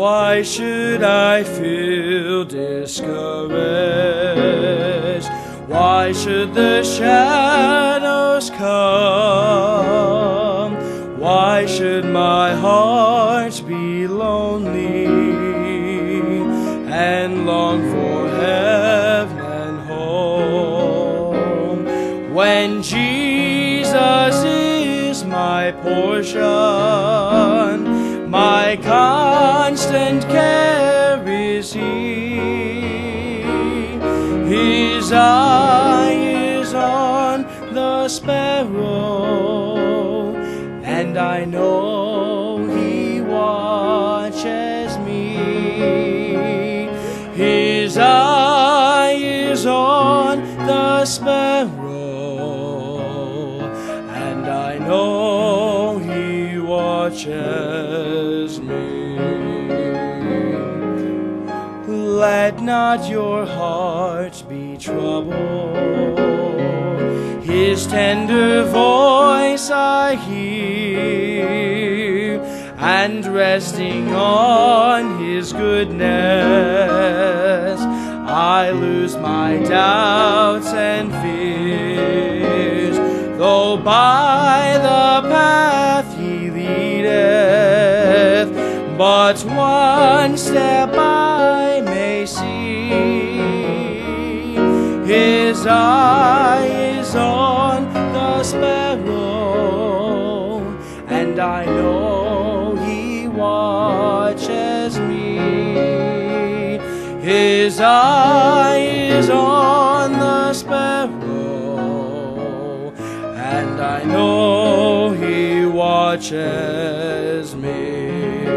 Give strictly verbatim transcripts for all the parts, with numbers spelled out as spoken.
why should I feel discouraged? Why should the shadows come? Why should my heart be lonely and long for heaven and home? When Jesus is my portion, my constant care is He. His eye is on the sparrow, and I know He watches me. His eye is on the sparrow, and I know He watches me. Let not your heart be troubled. His tender voice I hear, and resting on His goodness, I lose my doubts and fears. Though by the path He leadeth, but one step I may see. His eye is on the sparrow, and I know He watches me. His eye is on the sparrow, and I know He watches me.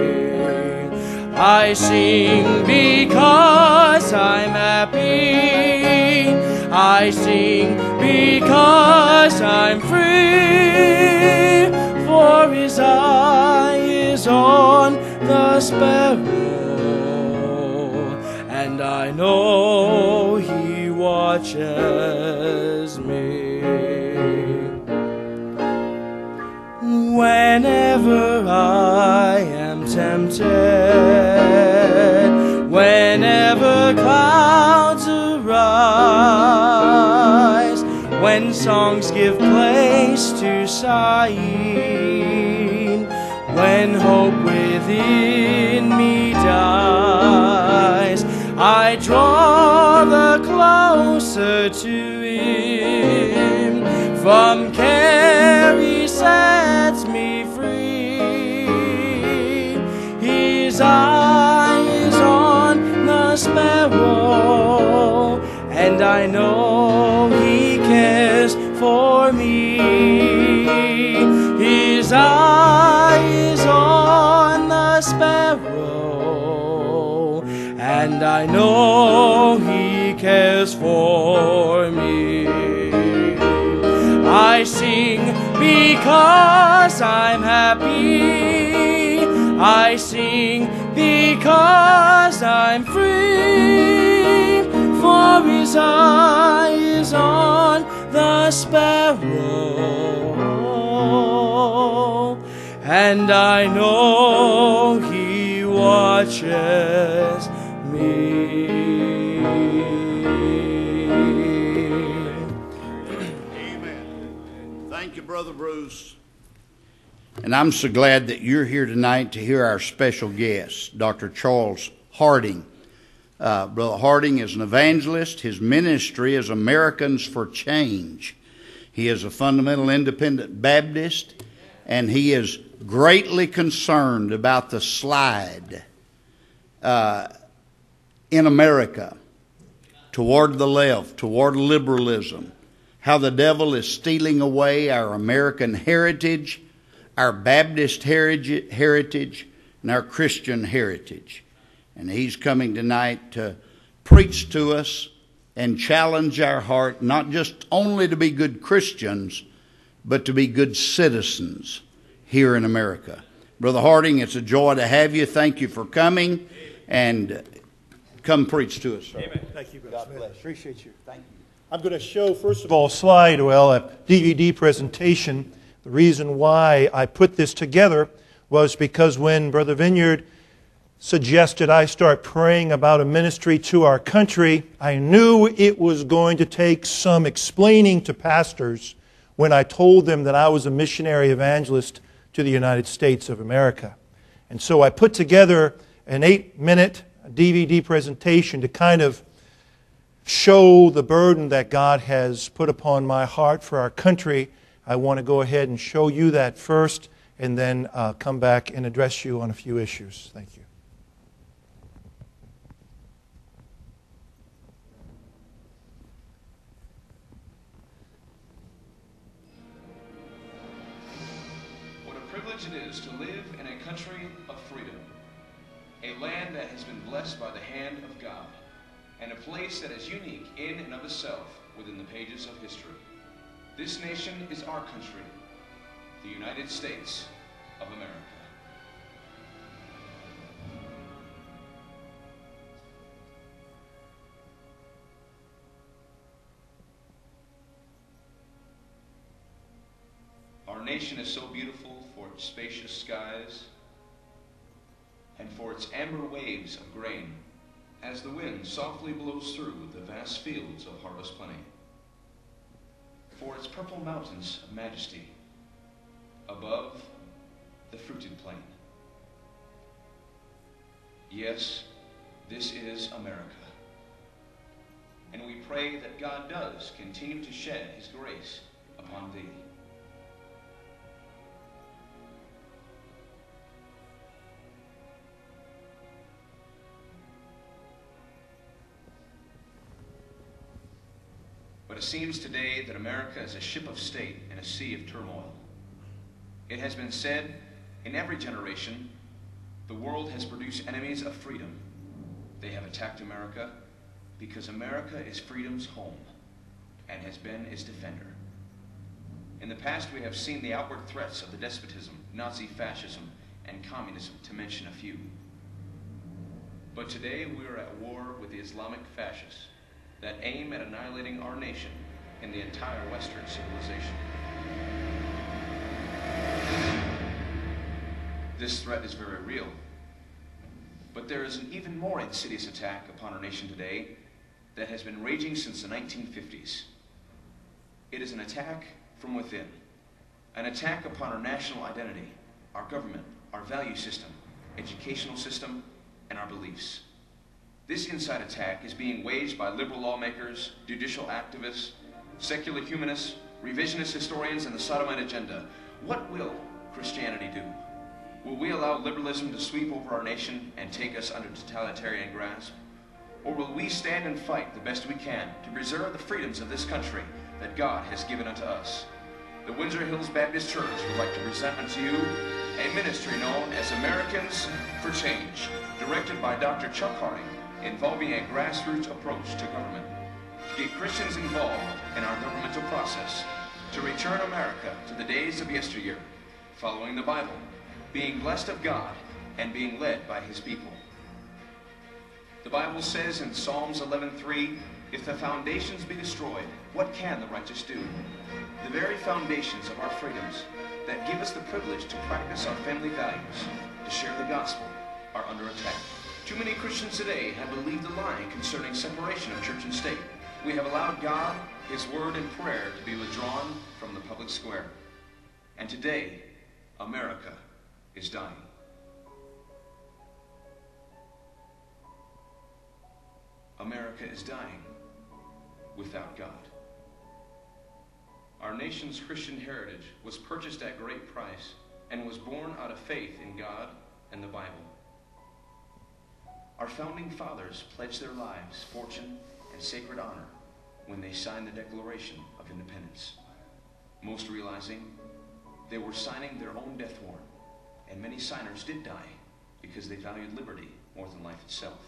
I sing because I'm happy. I sing because I'm free. For His eye is on the sparrow, and I know He watches me. Whenever I am tempted, whenever clouds arise, when songs give place to sighing, when hope within me dies, I draw the closer to Him. From care He sets me free. His eye is on the sparrow, and I know He cares for me. His eye is on the sparrow, and I know He cares for me. I sing because I'm happy. I sing because I'm free. For His eye is on the sparrow, and I know He watches me. Amen. Thank you, Brother Bruce. And I'm so glad that you're here tonight to hear our special guest, Doctor Charles Harding. Uh, Brother Harding is an evangelist. His ministry is Americans for Change. He is a fundamental independent Baptist, and he is greatly concerned about the slide uh, in America toward the left, toward liberalism, how the devil is stealing away our American heritage, our Baptist heritage, and our Christian heritage. And he's coming tonight to preach to us and challenge our heart, not just only to be good Christians, but to be good citizens here in America. Brother Harding, it's a joy to have you. Thank you for coming, and come preach to us, sir. Amen. Thank you, Brother God Smith. bless. Appreciate you. Thank you. I'm going to show, first of all, a slide, well, a D V D presentation. The reason why I put this together was because when Brother Vineyard suggested I start praying about a ministry to our country, I knew it was going to take some explaining to pastors when I told them that I was a missionary evangelist to the United States of America. And so I put together an eight-minute D V D presentation to kind of show the burden that God has put upon my heart for our country. I want to go ahead and show you that first, and then uh, come back and address you on a few issues. Thank you. What a privilege it is to live in a country of freedom, a land that has been blessed by the hand of God, and a place that is unique in and of itself within the pages of history. This nation is our country, the United States of America. Our nation is so beautiful for its spacious skies and for its amber waves of grain as the wind softly blows through the vast fields of harvest plenty, for its purple mountains of majesty above the fruited plain. Yes, this is America, and we pray that God does continue to shed His grace upon thee. But it seems today that America is a ship of state in a sea of turmoil. It has been said in every generation, the world has produced enemies of freedom. They have attacked America because America is freedom's home and has been its defender. In the past, we have seen the outward threats of the despotism, Nazi fascism, and communism, to mention a few. But today, we are at war with the Islamic fascists that aim at annihilating our nation and the entire Western civilization. This threat is very real, but there is an even more insidious attack upon our nation today that has been raging since the nineteen fifties. It is an attack from within, an attack upon our national identity, our government, our value system, educational system, and our beliefs. This inside attack is being waged by liberal lawmakers, judicial activists, secular humanists, revisionist historians, and the sodomite agenda. What will Christianity do? Will we allow liberalism to sweep over our nation and take us under totalitarian grasp? Or will we stand and fight the best we can to preserve the freedoms of this country that God has given unto us? The Windsor Hills Baptist Church would like to present unto you a ministry known as Americans for Change, directed by Doctor Chuck Harding, involving a grassroots approach to government, to get Christians involved in our governmental process, to return America to the days of yesteryear, following the Bible, being blessed of God, and being led by His people. The Bible says in Psalms eleven three, if the foundations be destroyed, what can the righteous do? The very foundations of our freedoms that give us the privilege to practice our family values, to share the gospel, are under attack. Too many Christians today have believed the lie concerning separation of church and state. We have allowed God, His word, and prayer to be withdrawn from the public square. And today, America is dying. America is dying without God. Our nation's Christian heritage was purchased at great price and was born out of faith in God and the Bible. Our founding fathers pledged their lives, fortune, and sacred honor when they signed the Declaration of Independence, most realizing they were signing their own death warrant, and many signers did die because they valued liberty more than life itself.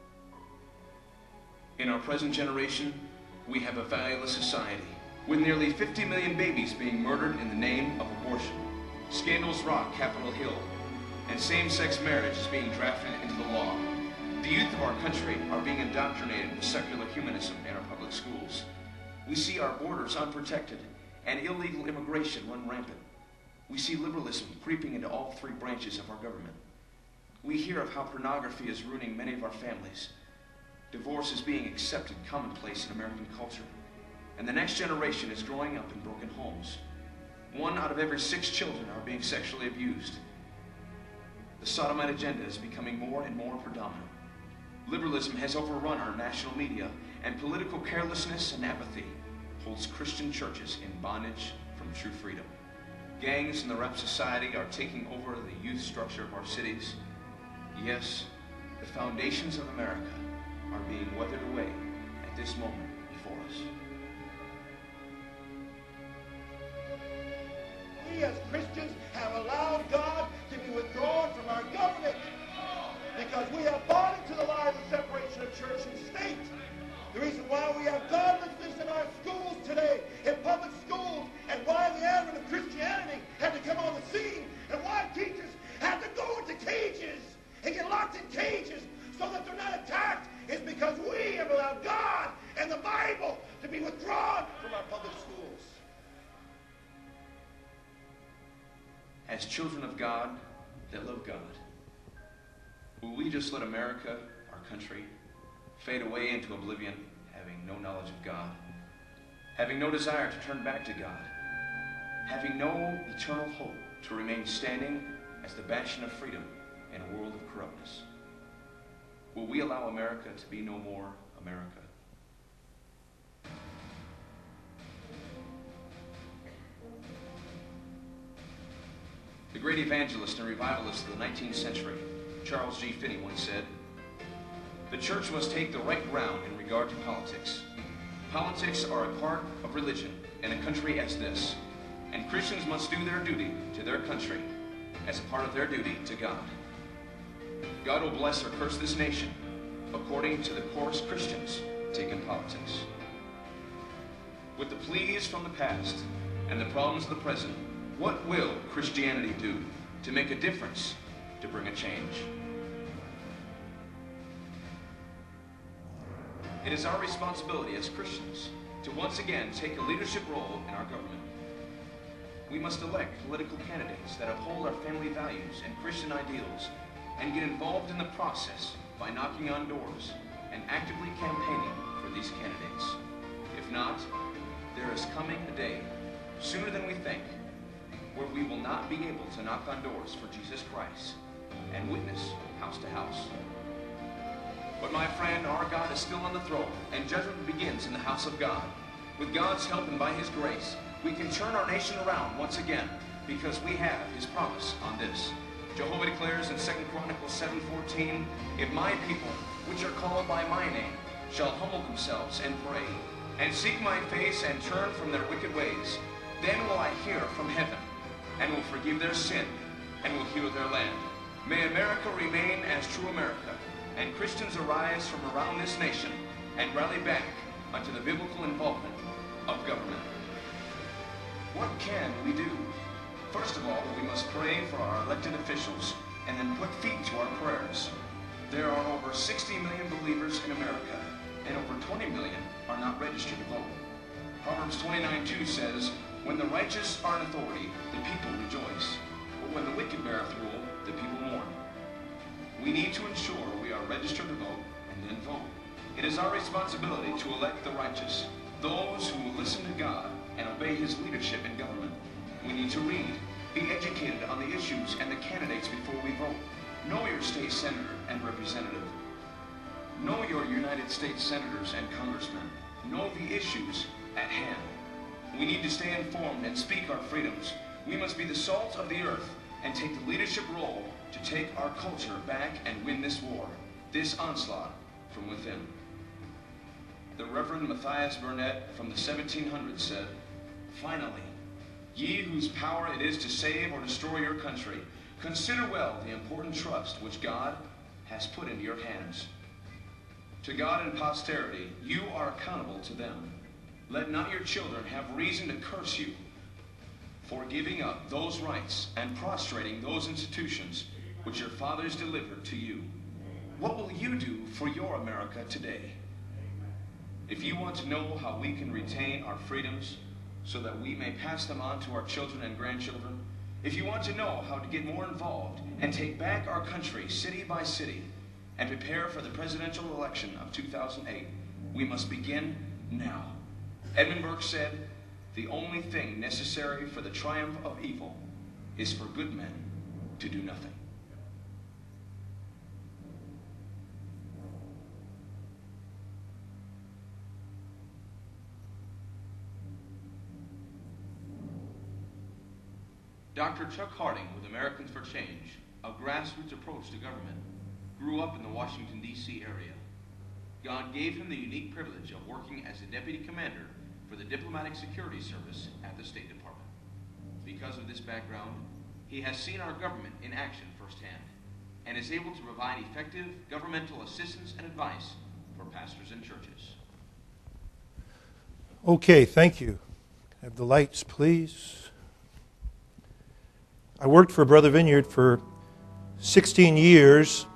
In our present generation, we have a valueless society, with nearly fifty million babies being murdered in the name of abortion. Scandals rock Capitol Hill, and same-sex marriage is being drafted into the law. The youth of our country are being indoctrinated with secular humanism in our public schools. We see our borders unprotected and illegal immigration run rampant. We see liberalism creeping into all three branches of our government. We hear of how pornography is ruining many of our families. Divorce is being accepted commonplace in American culture. And the next generation is growing up in broken homes. One out of every six children are being sexually abused. The sodomite agenda is becoming more and more predominant. Liberalism has overrun our national media, and political carelessness and apathy holds Christian churches in bondage from true freedom. Gangs in the rap society are taking over the youth structure of our cities. Yes, the foundations of America are being weathered away at this moment before us. We as Christians have allowed God to be withdrawn from our government because we have bought into the lie of the separation of church and state. The reason why we have godlessness in our schools today, in public schools, and why the advent of Christianity had to come on the scene, and why teachers had to go into cages and get locked in cages so that they're not attacked, is because we have allowed God and the Bible to be withdrawn from our public schools. As children of God that love God, will we just let America, our country, fade away into oblivion, having no knowledge of God, having no desire to turn back to God, having no eternal hope to remain standing as the bastion of freedom in a world of corruptness? Will we allow America to be no more America? The great evangelist and revivalist of the nineteenth century, Charles G. Finney, once said, "The church must take the right ground in regard to politics. Politics are a part of religion in a country as this, and Christians must do their duty to their country as a part of their duty to God. God will bless or curse this nation according to the course Christians take in politics." With the pleas from the past and the problems of the present, what will Christianity do to make a difference, to bring a change? It is our responsibility as Christians to once again take a leadership role in our government. We must elect political candidates that uphold our family values and Christian ideals and get involved in the process by knocking on doors and actively campaigning for these candidates. If not, there is coming a day, sooner than we think, where we will not be able to knock on doors for Jesus Christ and witness house to house. But my friend, our God is still on the throne, and judgment begins in the house of God. With God's help and by His grace, we can turn our nation around once again, because we have His promise on this. Jehovah declares in Second Chronicles seven fourteen, "If my people, which are called by my name, shall humble themselves and pray, and seek my face and turn from their wicked ways, then will I hear from heaven, and will forgive their sin, and will heal their land." May America remain as true America, and Christians arise from around this nation and rally back unto the biblical involvement of government. What can we do? First of all, we must pray for our elected officials and then put feet to our prayers. There are over sixty million believers in America, and over twenty million are not registered to vote. Proverbs twenty-nine two says, "When the righteous are in authority, the people rejoice. But when the wicked beareth rule, the people mourn." We need to ensure we are registered to vote and then vote. It is our responsibility to elect the righteous, those who will listen to God and obey His leadership in government. We need to read, be educated on the issues and the candidates before we vote. Know your state senator and representative. Know your United States senators and congressmen. Know the issues at hand. We need to stay informed and speak our freedoms. We must be the salt of the earth and take the leadership role to take our culture back and win this war, this onslaught from within. The Reverend Matthias Burnett from the seventeen hundreds said, "Finally, ye whose power it is to save or destroy your country, consider well the important trust which God has put into your hands. To God and posterity, you are accountable to them. Let not your children have reason to curse you for giving up those rights and prostrating those institutions which your fathers delivered to you." What will you do for your America today? If you want to know how we can retain our freedoms so that we may pass them on to our children and grandchildren, If you want to know how to get more involved and take back our country city by city and prepare for the presidential election of two thousand eight, we must begin now. Edmund Burke said, "The only thing necessary for the triumph of evil is for good men to do nothing." Doctor Chuck Harding with Americans for Change, a grassroots approach to government, grew up in the Washington, D C area. God gave him the unique privilege of working as a deputy commander for the Diplomatic Security Service at the State Department. Because of this background, he has seen our government in action firsthand and is able to provide effective governmental assistance and advice for pastors and churches. Okay, thank you. Have the lights, please. I worked for Brother Vineyard for sixteen years,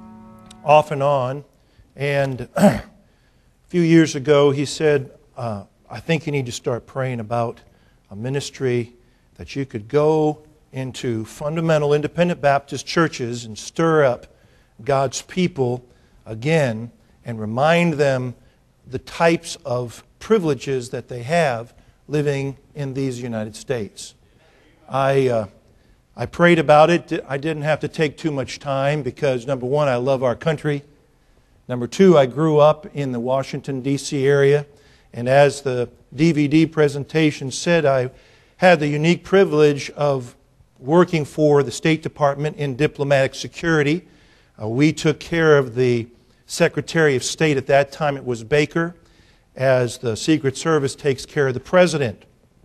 off and on, and a few years ago he said, uh, I think you need to start praying about a ministry that you could go into fundamental independent Baptist churches and stir up God's people again and remind them the types of privileges that they have living in these United States. I... Uh, I prayed about it. I didn't have to take too much time because, number one, I love our country. Number two, I grew up in the Washington, D C area. And as the D V D presentation said, I had the unique privilege of working for the State Department in diplomatic security. Uh, we took care of the Secretary of State. At that time, it was Baker, as the Secret Service takes care of the President.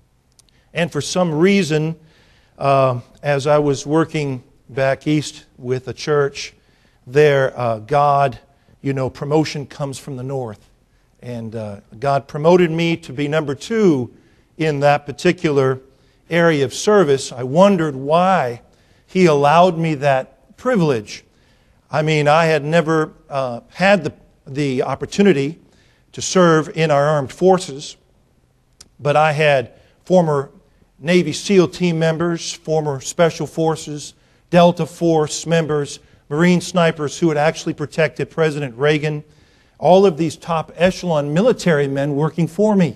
And for some reason, Uh, as I was working back east with a church there, uh, God, you know, promotion comes from the north. And uh, God promoted me to be number two in that particular area of service. I wondered why He allowed me that privilege. I mean, I had never uh, had the, the opportunity to serve in our armed forces, but I had former Navy SEAL team members, former Special Forces, Delta Force members, Marine snipers who had actually protected President Reagan, all of these top echelon military men working for me.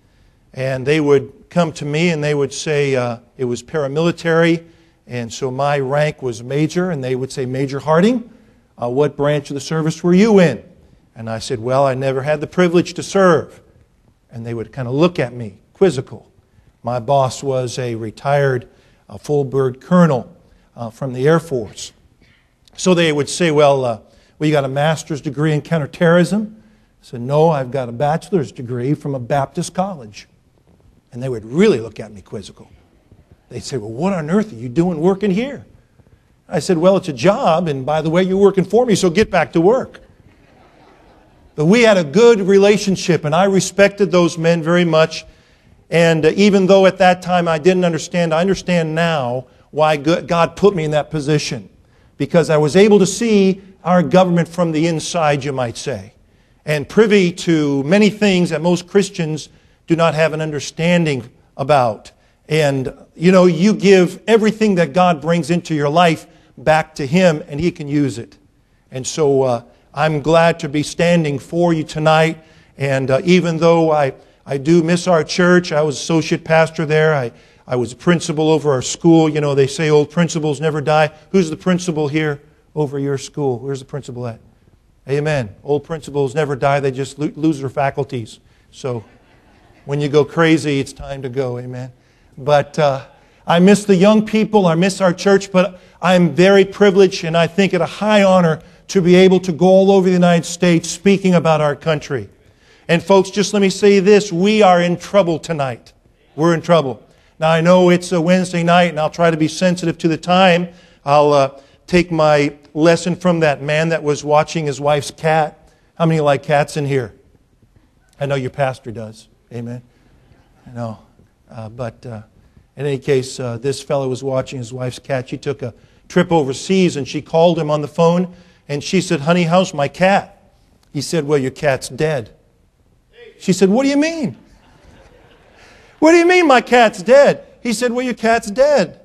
And they would come to me and they would say uh, it was paramilitary, and so my rank was major, and they would say, Major Harding, uh, what branch of the service were you in? And I said, well, I never had the privilege to serve. And they would kind of look at me, quizzical. My boss was a retired uh, full-bird colonel uh, from the Air Force. So they would say, well, uh, well, you got a master's degree in counterterrorism? I said, no, I've got a bachelor's degree from a Baptist college. And they would really look at me quizzical. They'd say, well, what on earth are you doing working here? I said, well, it's a job, and by the way, you're working for me, so get back to work. But we had a good relationship, and I respected those men very much. And uh, even though at that time I didn't understand, I understand now why God put me in that position. Because I was able to see our government from the inside, you might say. And privy to many things that most Christians do not have an understanding about. And, you know, you give everything that God brings into your life back to Him, and He can use it. And so uh, I'm glad to be standing for you tonight. And uh, even though I... I do miss our church. I was associate pastor there. I, I was principal over our school. You know, they say old principals never die. Who's the principal here over your school? Where's the principal at? Amen. Old principals never die. They just lo- lose their faculties. So when you go crazy, it's time to go. Amen. But uh, I miss the young people. I miss our church. But I'm very privileged, and I think it a high honor to be able to go all over the United States speaking about our country. And folks, just let me say this. We are in trouble tonight. We're in trouble. Now, I know it's a Wednesday night, and I'll try to be sensitive to the time. I'll uh, take my lesson from that man that was watching his wife's cat. How many like cats in here? I know your pastor does. Amen. I know. Uh, but uh, in any case, uh, this fellow was watching his wife's cat. She took a trip overseas, and she called him on the phone, and she said, honey, how's my cat? He said, well, your cat's dead. She said, what do you mean? What do you mean my cat's dead? He said, well, your cat's dead.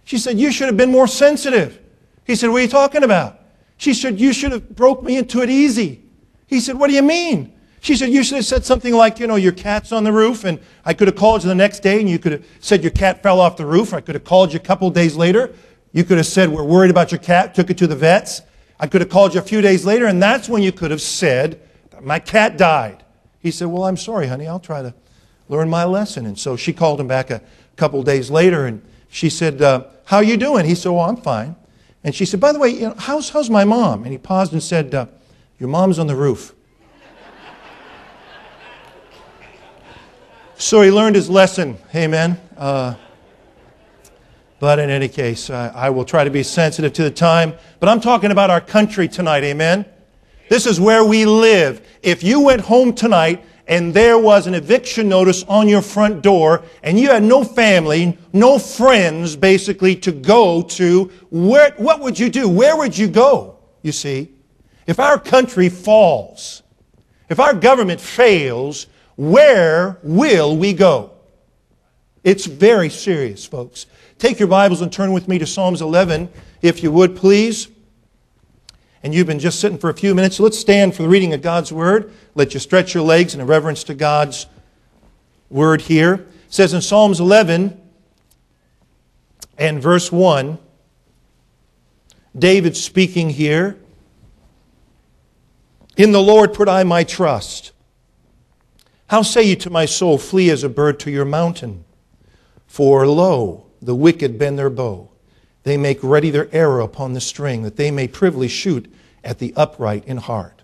She said, you should have been more sensitive. He said, what are you talking about? She said, you should have broke me into it easy. He said, what do you mean? She said, you should have said something like, you know, your cat's on the roof, and I could have called you the next day, and you could have said your cat fell off the roof. I could have called you a couple days later. You could have said, we're worried about your cat, took it to the vets. I could have called you a few days later, and that's when you could have said, my cat died. He said, well, I'm sorry, honey. I'll try to learn my lesson. And so she called him back a couple days later, and she said, uh, how are you doing? He said, well, I'm fine. And she said, by the way, you know, how's, how's my mom? And he paused and said, uh, your mom's on the roof. So he learned his lesson. Amen. Uh, but in any case, uh, I will try to be sensitive to the time. But I'm talking about our country tonight. Amen. This is where we live. If you went home tonight and there was an eviction notice on your front door and you had no family, no friends basically to go to, where, what would you do? Where would you go, you see? If our country falls, if our government fails, where will we go? It's very serious, folks. Take your Bibles and turn with me to Psalms eleven, if you would, please. And you've been just sitting for a few minutes. So let's stand for the reading of God's Word. Let you stretch your legs in reverence to God's Word here. It says in Psalms eleven and verse one, David speaking here, in the Lord put I my trust. How say you to my soul, flee as a bird to your mountain? For lo, the wicked bend their bow. They make ready their arrow upon the string, that they may privily shoot at the upright in heart.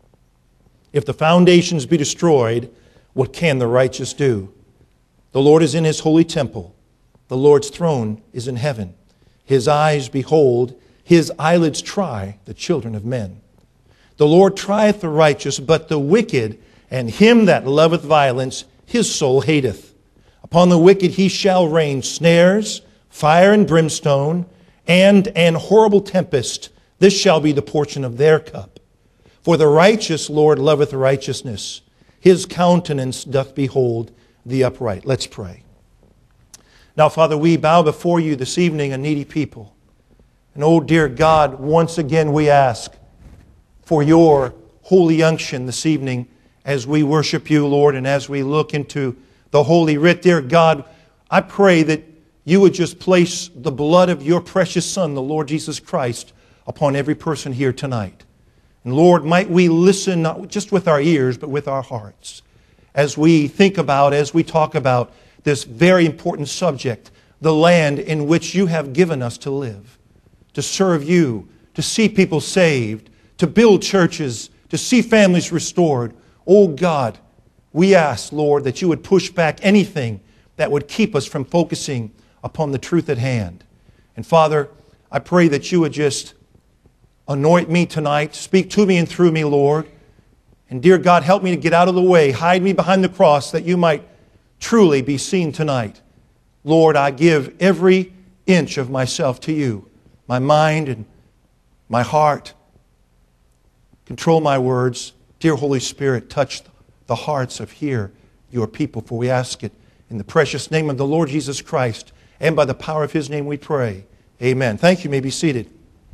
If the foundations be destroyed, what can the righteous do? The Lord is in his holy temple. The Lord's throne is in heaven. His eyes behold, his eyelids try the children of men. The Lord trieth the righteous, but the wicked and him that loveth violence, his soul hateth. Upon the wicked he shall rain snares, fire and brimstone, and an horrible tempest. This shall be the portion of their cup. For the righteous Lord loveth righteousness. His countenance doth behold the upright. Let's pray. Now, Father, we bow before you this evening, a needy people. And, oh, dear God, once again we ask for your holy unction this evening as we worship you, Lord, and as we look into the Holy Writ. Dear God, I pray that you would just place the blood of your precious Son, the Lord Jesus Christ, upon every person here tonight. And Lord, might we listen not just with our ears, but with our hearts as we think about, as we talk about this very important subject, the land in which you have given us to live, to serve you, to see people saved, to build churches, to see families restored. Oh God, we ask, Lord, that you would push back anything that would keep us from focusing upon the truth at hand. And Father, I pray that you would just anoint me tonight. Speak to me and through me, Lord. And dear God, help me to get out of the way. Hide me behind the cross that you might truly be seen tonight. Lord, I give every inch of myself to you, my mind and my heart. Control my words. Dear Holy Spirit, touch the hearts of here, your people, for we ask it in the precious name of the Lord Jesus Christ, and by the power of his name we pray. Amen. Thank you. You may be seated.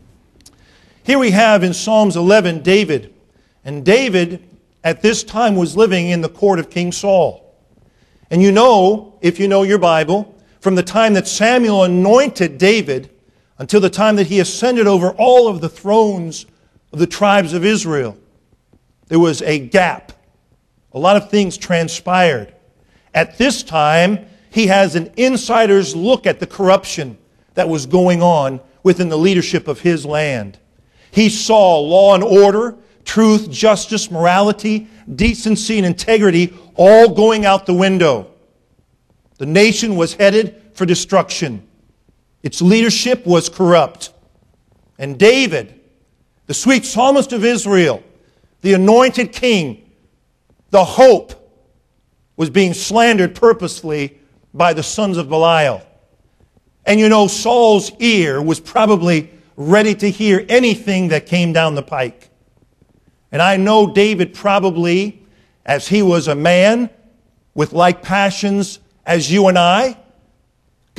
Here we have in Psalms eleven, David. And David, at this time, was living in the court of King Saul. And you know, if you know your Bible, from the time that Samuel anointed David until the time that he ascended over all of the thrones of the tribes of Israel, there was a gap. A lot of things transpired. At this time, he has an insider's look at the corruption that was going on within the leadership of his land. He saw law and order, truth, justice, morality, decency, and integrity all going out the window. The nation was headed for destruction. Its leadership was corrupt. And David, the sweet psalmist of Israel, the anointed king, the hope, was being slandered purposefully by the sons of Belial. And you know, Saul's ear was probably ready to hear anything that came down the pike. And I know David probably, as he was a man with like passions as you and I, got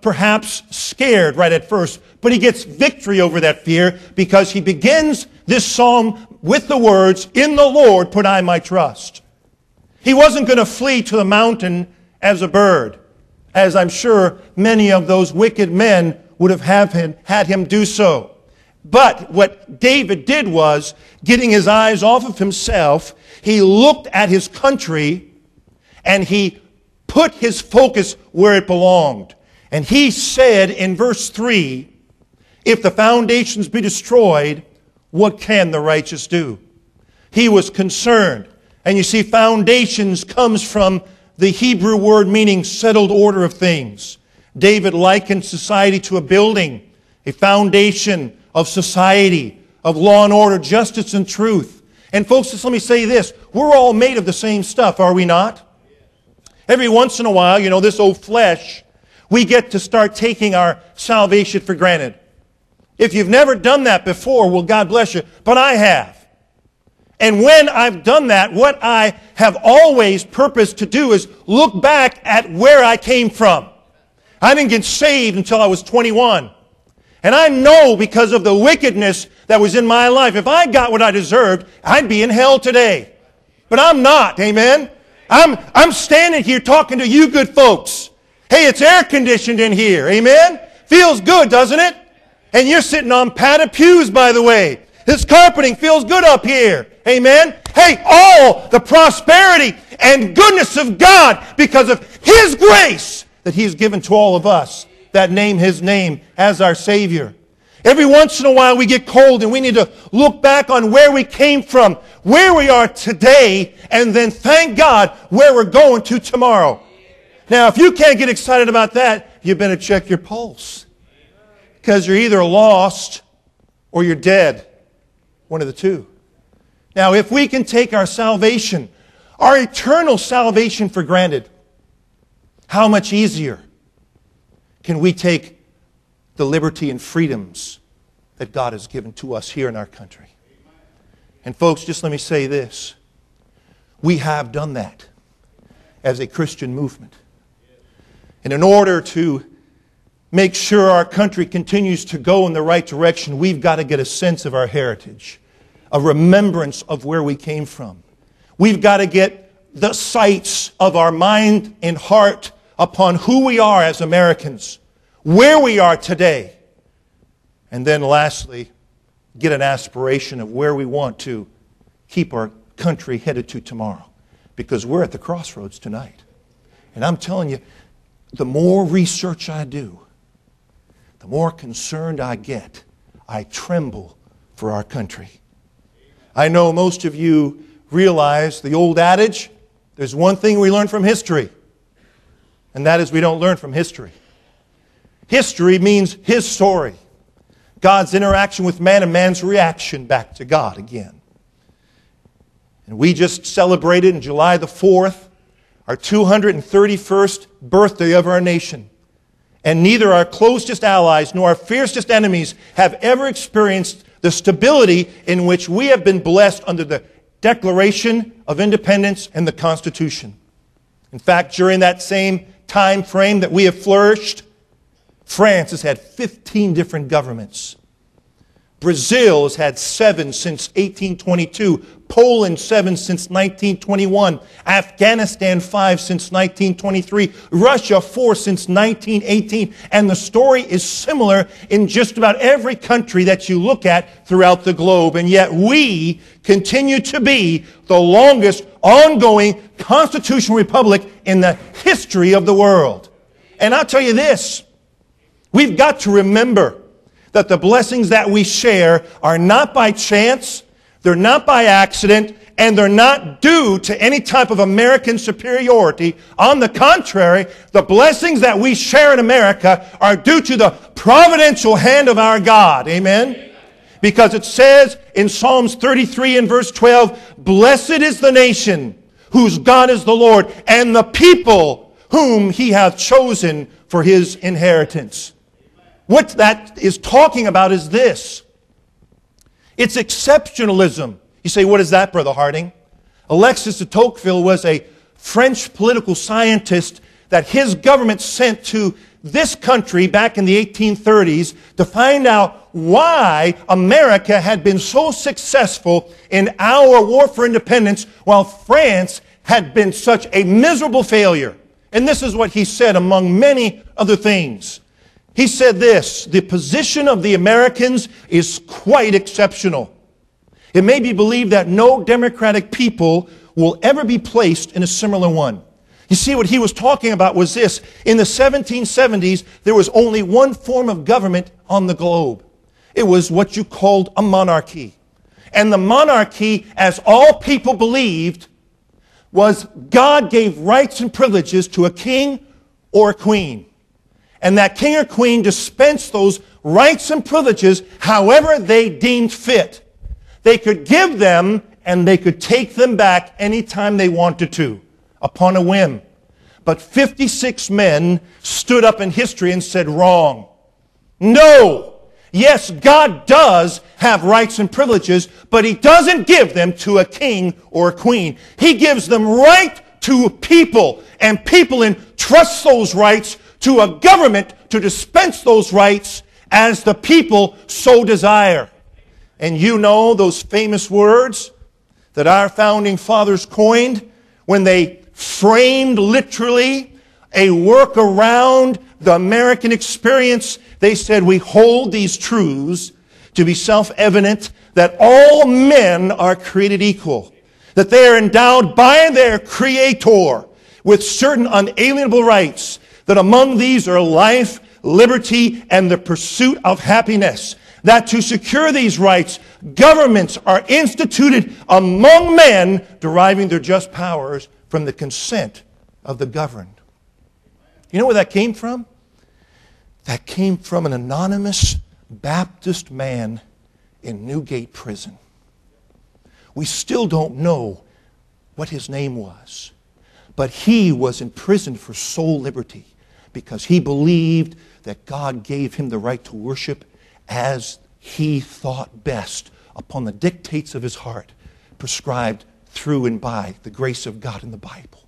perhaps scared right at first, but he gets victory over that fear because he begins this psalm with the words, "In the Lord put I my trust." He wasn't going to flee to the mountain as a bird, as I'm sure many of those wicked men would have have him, had him do so. But what David did was, getting his eyes off of himself, he looked at his country and he put his focus where it belonged. And he said in verse three, "If the foundations be destroyed, what can the righteous do?" He was concerned. And you see, foundations comes from the Hebrew word meaning settled order of things. David likened society to a building, a foundation of society, of law and order, justice and truth. And folks, just let me say this. We're all made of the same stuff, are we not? Every once in a while, you know, this old flesh, we get to start taking our salvation for granted. If you've never done that before, well, God bless you, but I have. And when I've done that, what I have always purposed to do is look back at where I came from. I didn't get saved until I was twenty-one. And I know because of the wickedness that was in my life, if I got what I deserved, I'd be in hell today. But I'm not, amen? I'm, I'm standing here talking to you good folks. Hey, it's air conditioned in here, amen? Feels good, doesn't it? And you're sitting on padded pews, by the way. This carpeting feels good up here. Amen? Hey, all the prosperity and goodness of God because of His grace that He's given to all of us that name His name as our Savior. Every once in a while we get cold and we need to look back on where we came from, where we are today, and then thank God where we're going to tomorrow. Now, if you can't get excited about that, you better check your pulse. Because you're either lost or you're dead. One of the two. Now, if we can take our salvation, our eternal salvation for granted, how much easier can we take the liberty and freedoms that God has given to us here in our country? And folks, just let me say this. We have done that as a Christian movement. And in order to make sure our country continues to go in the right direction, we've got to get a sense of our heritage, a remembrance of where we came from. We've got to get the sights of our mind and heart upon who we are as Americans, where we are today. And then lastly, get an aspiration of where we want to keep our country headed to tomorrow. Because we're at the crossroads tonight. And I'm telling you, the more research I do, the more concerned I get, I tremble for our country. I know most of you realize the old adage, there's one thing we learn from history, and that is we don't learn from history. History means His story, God's interaction with man and man's reaction back to God again. And we just celebrated on July the fourth our two hundred thirty-first birthday of our nation. And neither our closest allies nor our fiercest enemies have ever experienced the stability in which we have been blessed under the Declaration of Independence and the Constitution. In fact, during that same time frame that we have flourished, France has had fifteen different governments. Brazil has had seven since eighteen twenty-two. Poland, seven since nineteen twenty-one. Afghanistan, five since nineteen twenty-three. Russia, four since nineteen eighteen. And the story is similar in just about every country that you look at throughout the globe. And yet we continue to be the longest ongoing constitutional republic in the history of the world. And I'll tell you this, we've got to remember that the blessings that we share are not by chance, they're not by accident, and they're not due to any type of American superiority. On the contrary, the blessings that we share in America are due to the providential hand of our God. Amen? Because it says in Psalms thirty-three and verse twelve, "Blessed is the nation whose God is the Lord, and the people whom He hath chosen for His inheritance." What that is talking about is this. It's exceptionalism. You say, what is that, Brother Harding? Alexis de Tocqueville was a French political scientist that his government sent to this country back in the eighteen thirties to find out why America had been so successful in our war for independence while France had been such a miserable failure. And this is what he said among many other things. He said this: the position of the Americans is quite exceptional. It may be believed that no democratic people will ever be placed in a similar one. You see, what he was talking about was this. In the seventeen seventies, there was only one form of government on the globe. It was what you called a monarchy. And the monarchy, as all people believed, was God gave rights and privileges to a king or a queen. And that king or queen dispensed those rights and privileges however they deemed fit. They could give them and they could take them back anytime they wanted to, upon a whim. But fifty-six men stood up in history and said, wrong. No. Yes, God does have rights and privileges, but He doesn't give them to a king or a queen. He gives them right to people, and people entrust those rights to a government to dispense those rights as the people so desire. And you know those famous words that our founding fathers coined when they framed literally a work around the American experience. They said, we hold these truths to be self-evident that all men are created equal, that they are endowed by their Creator with certain unalienable rights, that among these are life, liberty, and the pursuit of happiness, that to secure these rights, governments are instituted among men, deriving their just powers from the consent of the governed. You know where that came from? That came from an anonymous Baptist man in Newgate Prison. We still don't know what his name was, but he was imprisoned for soul liberty because he believed that God gave him the right to worship as he thought best upon the dictates of his heart, prescribed through and by the grace of God in the Bible.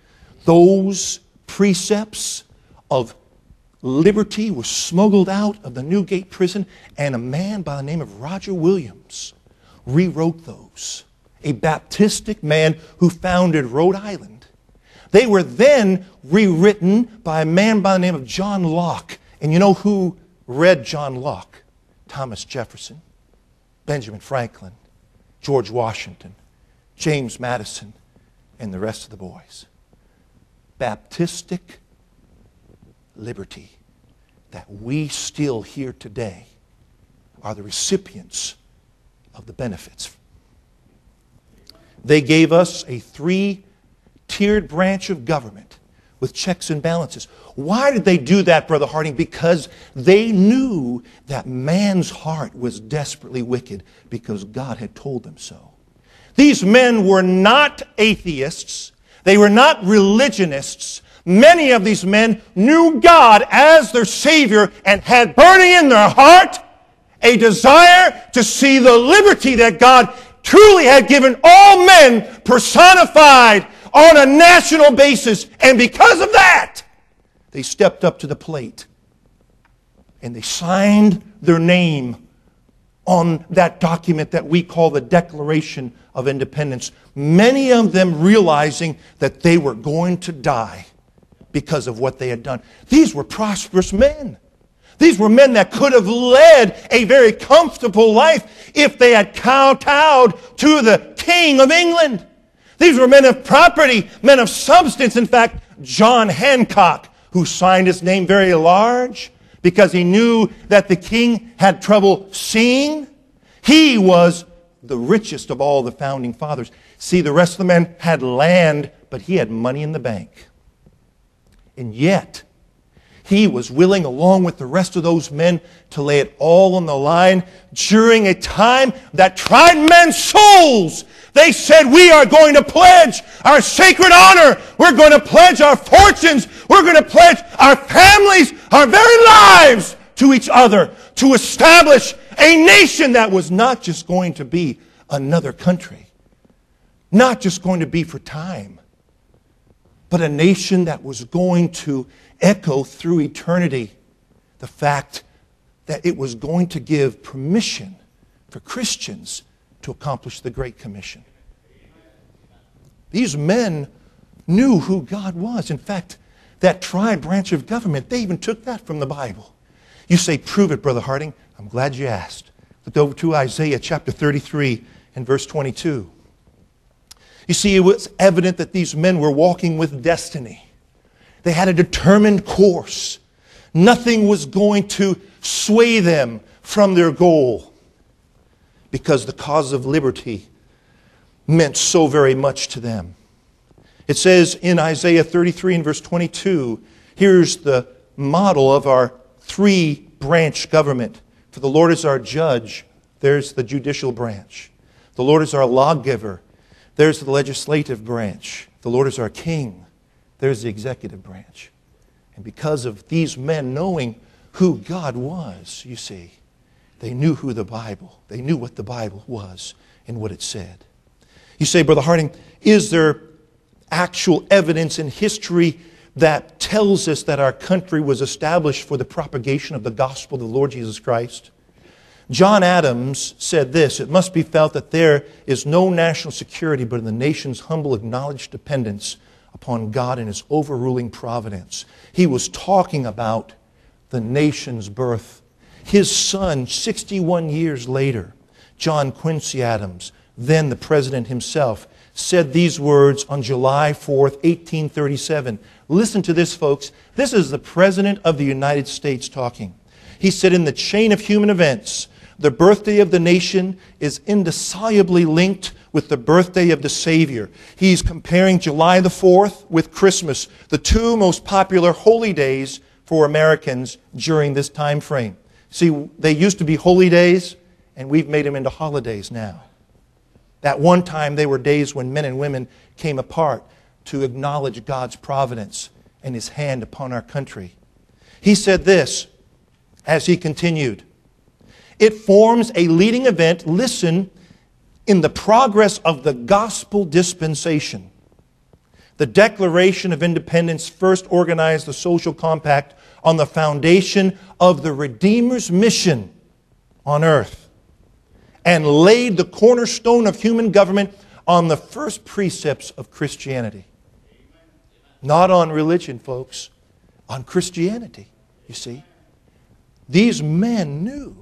Those precepts of liberty were smuggled out of the Newgate prison, and a man by the name of Roger Williams rewrote those. A Baptistic man who founded Rhode Island. They were then rewritten by a man by the name of John Locke. And you know who read John Locke? Thomas Jefferson, Benjamin Franklin, George Washington, James Madison, and the rest of the boys. Baptistic liberty that we still here today are the recipients of the benefits. They gave us a three-tiered branch of government with checks and balances. Why did they do that, Brother Harding? Because they knew that man's heart was desperately wicked because God had told them so. These men were not atheists. They were not religionists. Many of these men knew God as their Savior and had burning in their heart a desire to see the liberty that God truly had given all men personified on a national basis. And because of that, they stepped up to the plate and they signed their name on that document that we call the Declaration of Independence. Many of them realizing that they were going to die because of what they had done. These were prosperous men. These were men that could have led a very comfortable life if they had kowtowed to the King of England. These were men of property, men of substance. In fact, John Hancock, who signed his name very large because he knew that the king had trouble seeing, he was the richest of all the founding fathers. See, the rest of the men had land, but he had money in the bank. And yet, he was willing, along with the rest of those men, to lay it all on the line during a time that tried men's souls. They said, we are going to pledge our sacred honor. We're going to pledge our fortunes. We're going to pledge our families, our very lives to each other to establish a nation that was not just going to be another country, not just going to be for time, but a nation that was going to echo through eternity the fact that it was going to give permission for Christians to accomplish the Great Commission. These men knew who God was. In fact, that tribe branch of government, they even took that from the Bible. You say, prove it, Brother Harding. I'm glad you asked. Look over to Isaiah chapter thirty-three and verse twenty-two. You see, it was evident that these men were walking with destiny. They had a determined course. Nothing was going to sway them from their goal, because the cause of liberty meant so very much to them. It says in Isaiah thirty-three and verse twenty-two, here's the model of our three-branch government. For the Lord is our judge, there's the judicial branch. The Lord is our lawgiver, there's the legislative branch. The Lord is our king, there's the executive branch. And because of these men knowing who God was, you see, they knew who the Bible, they knew what the Bible was and what it said. You say, Brother Harding, is there actual evidence in history that tells us that our country was established for the propagation of the gospel of the Lord Jesus Christ? John Adams said this, it must be felt that there is no national security but in the nation's humble acknowledged dependence upon God and His overruling providence. He was talking about the nation's birth. His son, sixty-one years later, John Quincy Adams, then the president himself, said these words on July fourth, eighteen thirty-seven. Listen to this, folks. This is the President of the United States talking. He said, in the chain of human events, the birthday of the nation is indissolubly linked with the birthday of the Savior. He's comparing July the fourth with Christmas, the two most popular holy days for Americans during this time frame. See, they used to be holy days, and we've made them into holidays now. At one time, they were days when men and women came apart to acknowledge God's providence and His hand upon our country. He said this as he continued, it forms a leading event, listen, in the progress of the gospel dispensation. The Declaration of Independence first organized the social compact on the foundation of the Redeemer's mission on earth, and laid the cornerstone of human government on the first precepts of Christianity. Not on religion, folks, on Christianity, you see. These men knew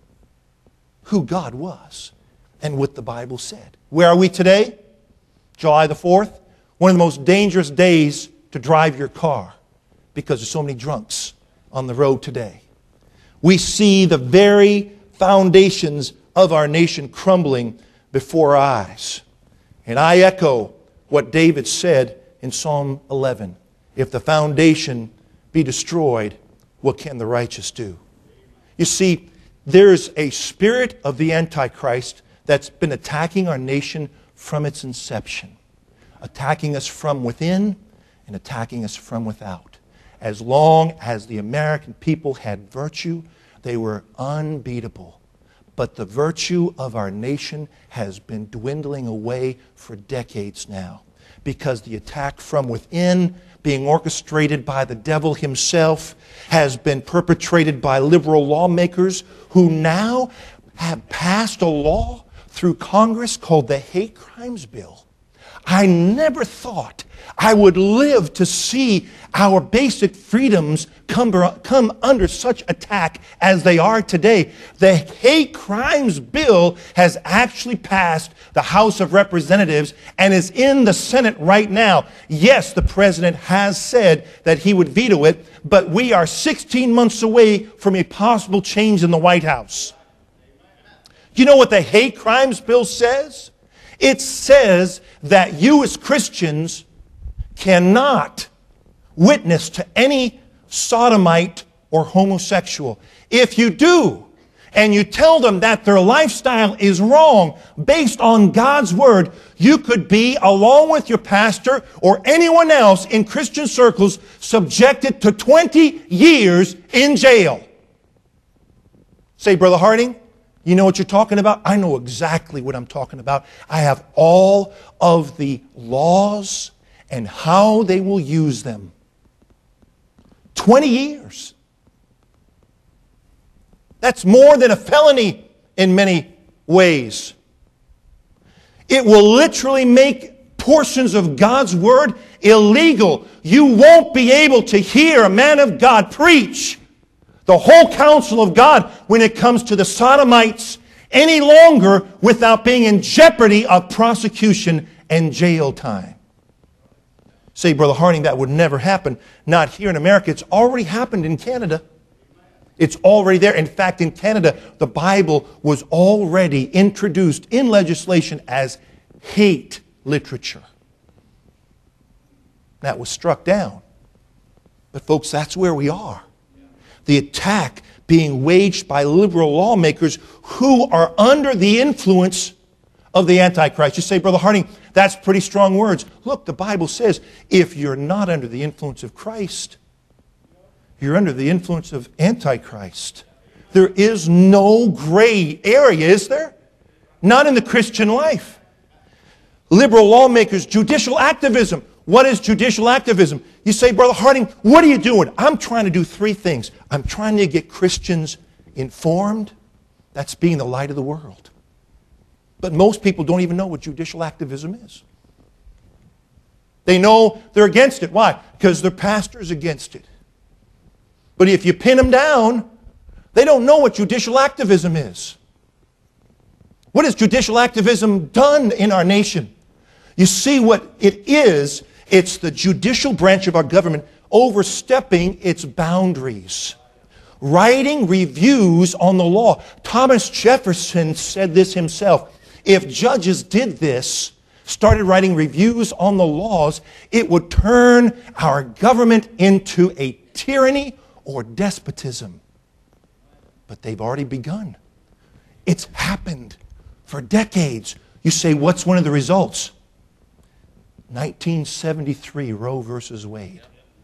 who God was and what the Bible said. Where are we today? July the fourth, one of the most dangerous days to drive your car because there's so many drunks on the road today. We see the very foundations of our nation crumbling before our eyes. And I echo what David said in Psalm eleven. If the foundation be destroyed, what can the righteous do? You see, there's a spirit of the Antichrist that's been attacking our nation from its inception. Attacking us from within and attacking us from without. As long as the American people had virtue, they were unbeatable. But the virtue of our nation has been dwindling away for decades now, because the attack from within, being orchestrated by the devil himself, has been perpetrated by liberal lawmakers who now have passed a law through Congress called the Hate Crimes Bill. I never thought I would live to see our basic freedoms come, come under such attack as they are today. The Hate Crimes Bill has actually passed the House of Representatives and is in the Senate right now. Yes, the President has said that he would veto it, but we are sixteen months away from a possible change in the White House. You know what the Hate Crimes Bill says? It says that you as Christians cannot witness to any sodomite or homosexual. If you do, and you tell them that their lifestyle is wrong based on God's Word, you could be, along with your pastor or anyone else in Christian circles, subjected to twenty years in jail. Say, Brother Harding, you know what you're talking about? I know exactly what I'm talking about. I have all of the laws and how they will use them twenty years. That's more than a felony in many ways. It will literally make portions of God's Word illegal. You won't be able to hear a man of God preach the whole counsel of God when it comes to the Sodomites any longer without being in jeopardy of prosecution and jail time. Say, Brother Harding, that would never happen. Not here in America. It's already happened in Canada. It's already there. In fact, in Canada, the Bible was already introduced in legislation as hate literature. That was struck down. But folks, that's where we are. The attack being waged by liberal lawmakers who are under the influence of the Antichrist. You say, Brother Harding, that's pretty strong words. Look, the Bible says if you're not under the influence of Christ, you're under the influence of Antichrist. There is no gray area, is there? Not in the Christian life. Liberal lawmakers, judicial activism. What is judicial activism? You say, Brother Harding, what are you doing? I'm trying to do three things. I'm trying to get Christians informed. That's being the light of the world. But most people don't even know what judicial activism is. They know they're against it. Why? Because their pastor's against it. But if you pin them down, they don't know what judicial activism is. What has judicial activism done in our nation? You see what it is. It's the judicial branch of our government overstepping its boundaries. Writing reviews on the law. Thomas Jefferson said this himself. If judges did this, started writing reviews on the laws, it would turn our government into a tyranny or despotism. But they've already begun. It's happened for decades. You say, what's one of the results? nineteen seventy-three, Roe versus Wade.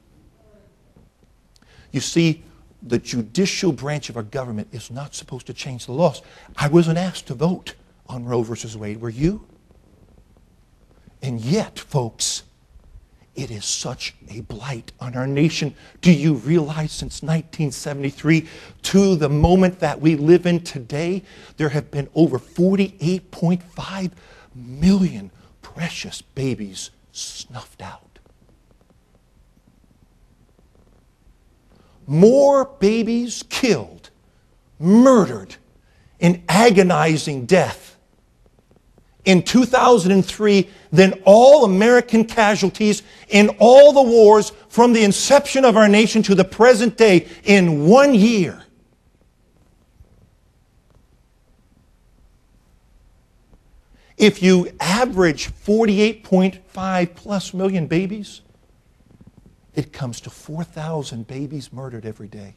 You see, the judicial branch of our government is not supposed to change the laws. I wasn't asked to vote on Roe versus Wade. Were you? And yet, folks, it is such a blight on our nation. Do you realize since nineteen seventy-three to the moment that we live in today, there have been over forty-eight point five million precious babies snuffed out. More babies killed, murdered, in agonizing death in two thousand three than all American casualties in all the wars from the inception of our nation to the present day in one year. If you average forty-eight point five plus million babies, it comes to four thousand babies murdered every day.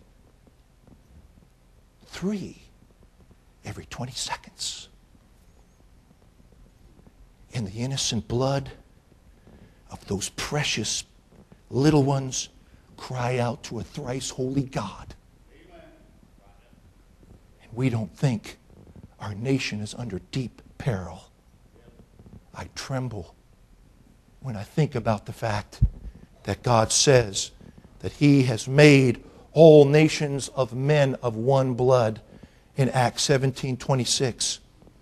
Three every twenty seconds. And the innocent blood of those precious little ones cry out to a thrice holy God. And we don't think our nation is under deep peril. I tremble when I think about the fact that God says that He has made all nations of men of one blood in Acts seventeen twenty-six.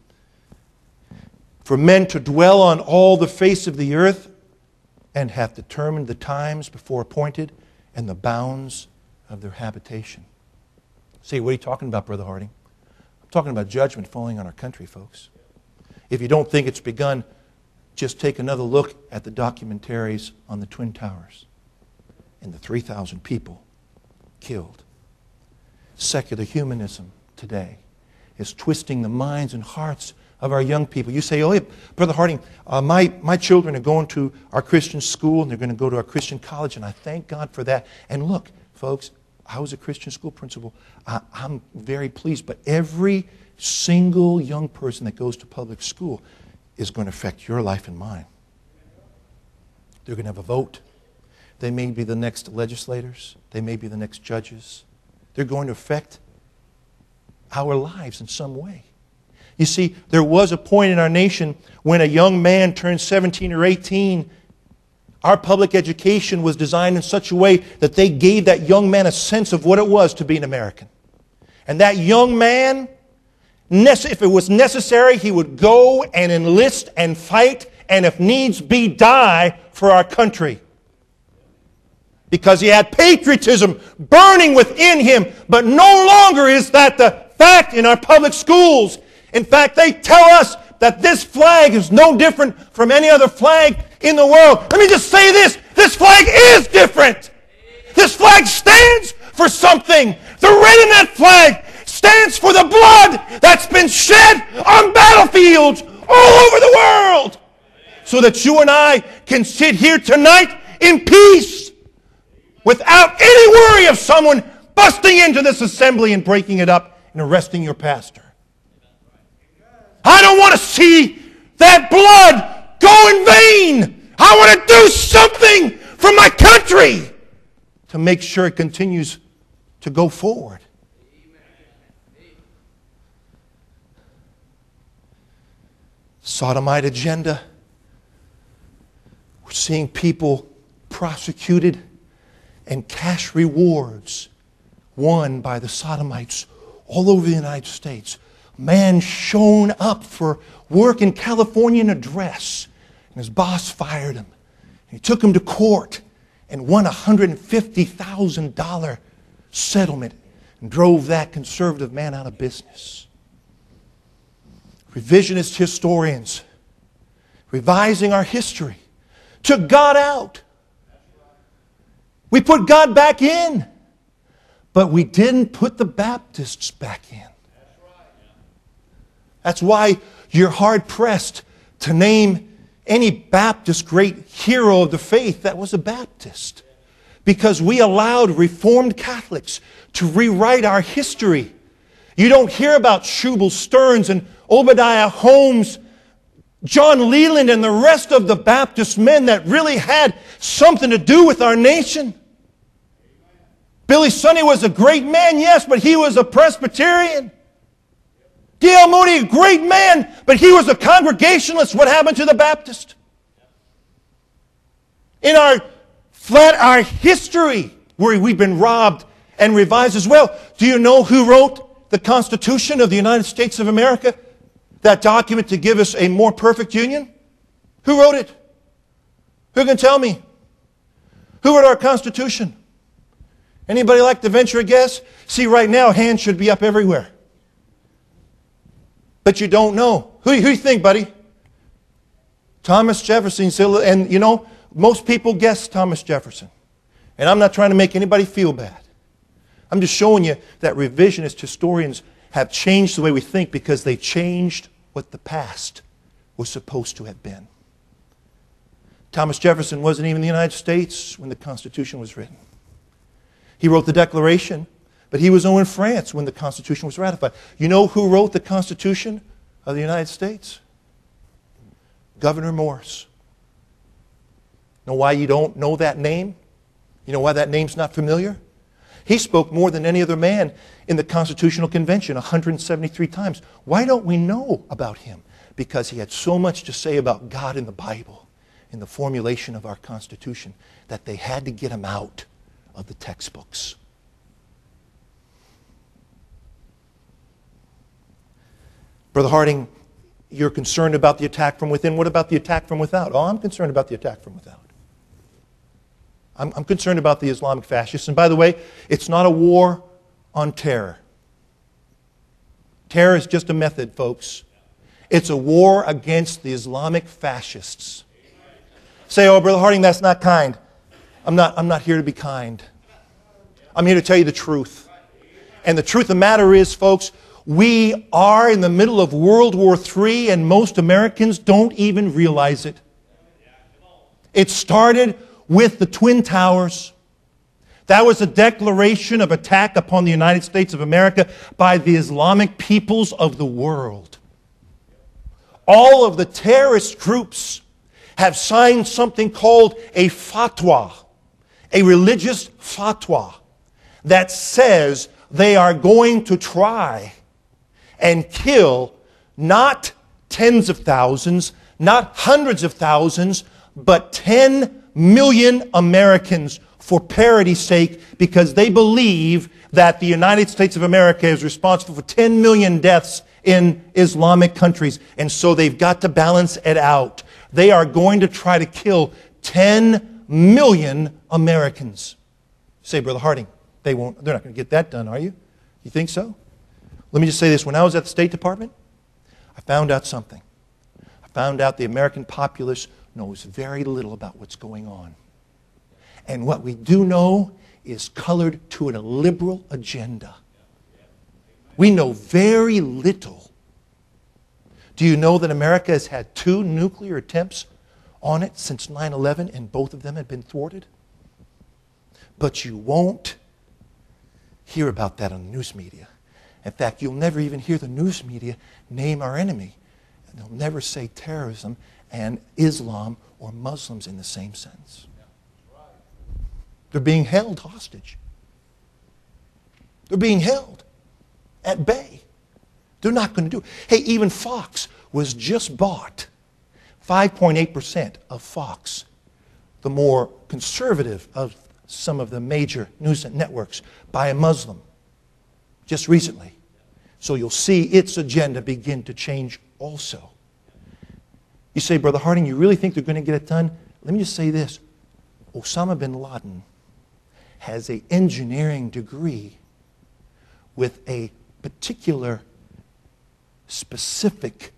For men to dwell on all the face of the earth and hath determined the times before appointed and the bounds of their habitation. See, what are you talking about, Brother Harding? I'm talking about judgment falling on our country, folks. If you don't think it's begun, just take another look at the documentaries on the Twin Towers and the three thousand people killed. Secular humanism today is twisting the minds and hearts of our young people. You say, oh, yeah, Brother Harding, uh, my, my children are going to our Christian school and they're going to go to our Christian college, and I thank God for that. And look, folks, I was a Christian school principal. I, I'm very pleased, but every single young person that goes to public school is going to affect your life and mine. They're going to have a vote. They may be the next legislators. They may be the next judges. They're going to affect our lives in some way. You see, there was a point in our nation when a young man turned seventeen or eighteen, Our public education was designed in such a way that they gave that young man a sense of what it was to be an American. And that young man, if it was necessary, he would go and enlist and fight, and if needs be, die for our country. Because he had patriotism burning within him, but no longer is that the fact in our public schools. In fact, they tell us that this flag is no different from any other flag in the world. Let me just say this. This flag is different. This flag stands for something. The red in that flag stands for the blood that's been shed on battlefields all over the world. So that you and I can sit here tonight in peace without any worry of someone busting into this assembly and breaking it up and arresting your pastor. I don't want to see that blood go in vain. I want to do something for my country to make sure it continues to go forward. Sodomite agenda. We're seeing people prosecuted and cash rewards won by the sodomites all over the United States. Man shown up for work in California in a dress, and his boss fired him. He took him to court and won a one hundred fifty thousand dollars settlement and drove that conservative man out of business. Revisionist historians revising our history took God out. We put God back in, but we didn't put the Baptists back in. That's why you're hard-pressed to name any Baptist great hero of the faith that was a Baptist. Because we allowed Reformed Catholics to rewrite our history. You don't hear about Shubal Stearns and Obadiah Holmes, John Leland, and the rest of the Baptist men that really had something to do with our nation. Billy Sunday was a great man, yes, but he was a Presbyterian. D L Moody, a great man, but he was a Congregationalist. What happened to the Baptist? In our flat, our history, where we've been robbed and revised as well. Do you know who wrote the Constitution of the United States of America? That document to give us a more perfect union? Who wrote it? Who can tell me? Who wrote our Constitution? Anybody like to venture a guess? See, right now, hands should be up everywhere. But you don't know. Who, who do you think, buddy? Thomas Jefferson. And you know, most people guess Thomas Jefferson. And I'm not trying to make anybody feel bad. I'm just showing you that revisionist historians have changed the way we think because they changed what the past was supposed to have been. Thomas Jefferson wasn't even in the United States when the Constitution was written. He wrote the Declaration, but he was over in France when the Constitution was ratified. You know who wrote the Constitution of the United States? Gouverneur Morris. Know why you don't know that name? You know why that name's not familiar? He spoke more than any other man in the Constitutional Convention, one hundred seventy-three times. Why don't we know about him? Because he had so much to say about God in the Bible, in the formulation of our Constitution, that they had to get him out of the textbooks. Brother Harding, you're concerned about the attack from within. What about the attack from without? Oh, I'm concerned about the attack from without. I'm, I'm concerned about the Islamic fascists. And by the way, it's not a war on terror. Terror is just a method, folks. It's a war against the Islamic fascists. Say, oh, Brother Harding, that's not kind. I'm not, I'm not here to be kind. I'm here to tell you the truth. And the truth of the matter is, folks, we are in the middle of World War Three, and most Americans don't even realize it. It started with the Twin Towers. That was a declaration of attack upon the United States of America by the Islamic peoples of the world. All of the terrorist groups have signed something called a fatwa, a religious fatwa, that says they are going to try and kill not tens of thousands, not hundreds of thousands, but ten million Americans for parity's sake because they believe that the United States of America is responsible for ten million deaths in Islamic countries. And so they've got to balance it out. They are going to try to kill ten million Americans. Say, Brother Harding, they won't, they're not going to get that done, are you? You think so? Let me just say this. When I was at the State Department, I found out something. I found out the American populace knows very little about what's going on. And what we do know is colored to a liberal agenda. We know very little. Do you know that America has had two nuclear attempts on it since nine eleven, and both of them have been thwarted? But you won't hear about that on the news media. In fact, you'll never even hear the news media name our enemy. And they'll never say terrorism and Islam or Muslims in the same sense. They're being held hostage. They're being held at bay. They're not going to do it. Hey, even Fox was just bought. five point eight percent of Fox, the more conservative of some of the major news networks, by a Muslim just recently. So you'll see its agenda begin to change also. You say, Brother Harding, you really think they're going to get it done? Let me just say this. Osama bin Laden has an engineering degree with a particular specific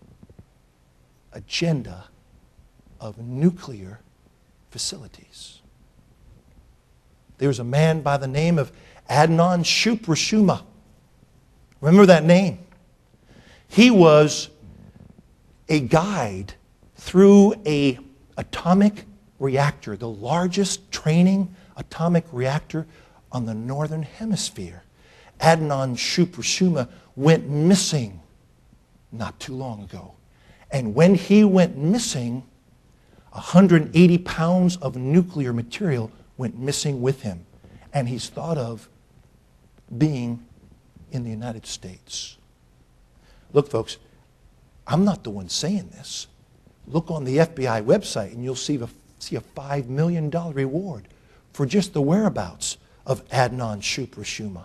agenda of nuclear facilities. There's a man by the name of Adnan Shuprashuma. Remember that name? He was a guide through a atomic reactor, the largest training atomic reactor on the northern hemisphere. Adnan Shuprashuma went missing not too long ago. And when he went missing, one hundred eighty pounds of nuclear material went missing with him. And he's thought of being in the United States. Look, folks, I'm not the one saying this. Look on the F B I website and you'll see a, see a five million dollars reward for just the whereabouts of Adnan Shuprashuma.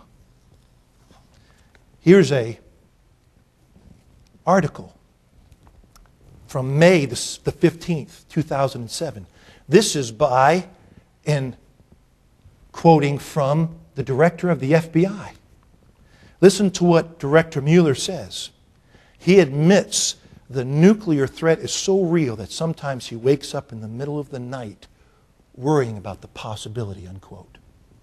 Here's a article from May the fifteenth, two thousand seven. This is by, and quoting from the director of the F B I. Listen to what Director Mueller says. He admits the nuclear threat is so real that sometimes he wakes up in the middle of the night worrying about the possibility, unquote.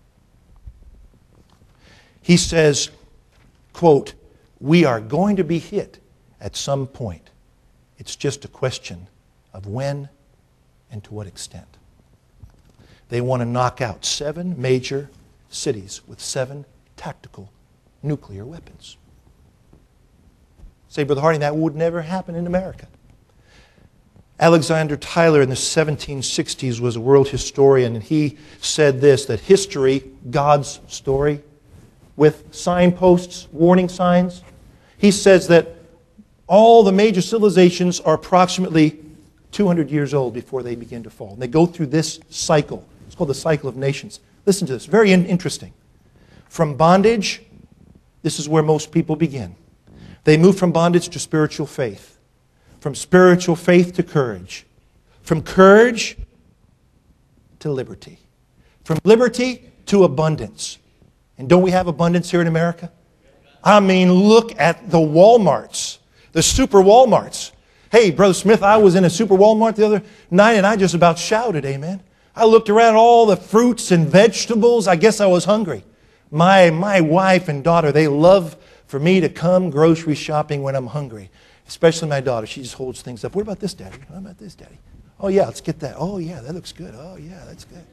He says, quote, we are going to be hit at some point. It's just a question of when and to what extent. They want to knock out seven major cities with seven tactical nuclear weapons. Say, Brother Harding, that would never happen in America. Alexander Tyler in the seventeen sixties was a world historian, and he said this, that history, God's story, with signposts, warning signs, he says that all the major civilizations are approximately two hundred years old before they begin to fall. And they go through this cycle. It's called the cycle of nations. Listen to this, very interesting. From bondage, this is where most people begin. They move from bondage to spiritual faith. From spiritual faith to courage. From courage to liberty. From liberty to abundance. And don't we have abundance here in America? I mean, look at the Walmarts. The super Walmarts. Hey, Brother Smith, I was in a super Walmart the other night and I just about shouted, amen. I looked around all the fruits and vegetables. I guess I was hungry. My, my wife and daughter, they love for me to come grocery shopping when I'm hungry. Especially my daughter. She just holds things up. What about this, Daddy? What about this, Daddy? Oh, yeah, let's get that. Oh, yeah, that looks good. Oh, yeah, that's good.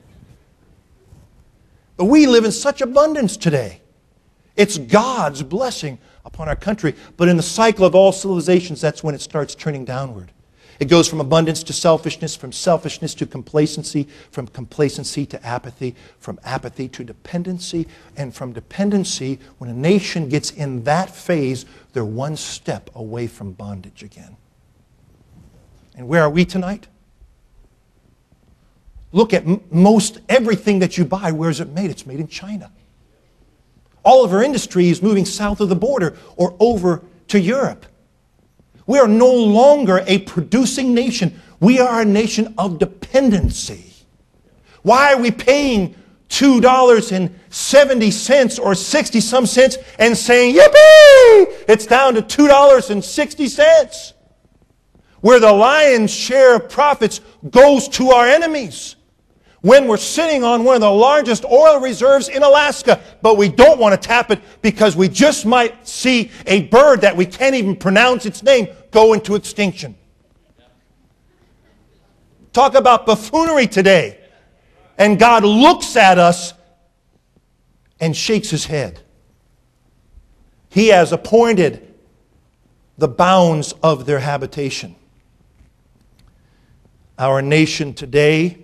But we live in such abundance today. It's God's blessing upon our country. But in the cycle of all civilizations, that's when it starts turning downward. It goes from abundance to selfishness, from selfishness to complacency, from complacency to apathy, from apathy to dependency, and from dependency, when a nation gets in that phase, they're one step away from bondage again. And where are we tonight? Look at m- most everything that you buy. Where is it made? It's made in China. All of our industry is moving south of the border or over to Europe. We are no longer a producing nation. We are a nation of dependency. Why are we paying two dollars and seventy cents or sixty some cents and saying, yippee, it's down to two dollars and sixty cents? Where the lion's share of profits goes to our enemies. When we're sitting on one of the largest oil reserves in Alaska, but we don't want to tap it because we just might see a bird that we can't even pronounce its name go into extinction. Talk about buffoonery today. And God looks at us and shakes his head. He has appointed the bounds of their habitation. Our nation today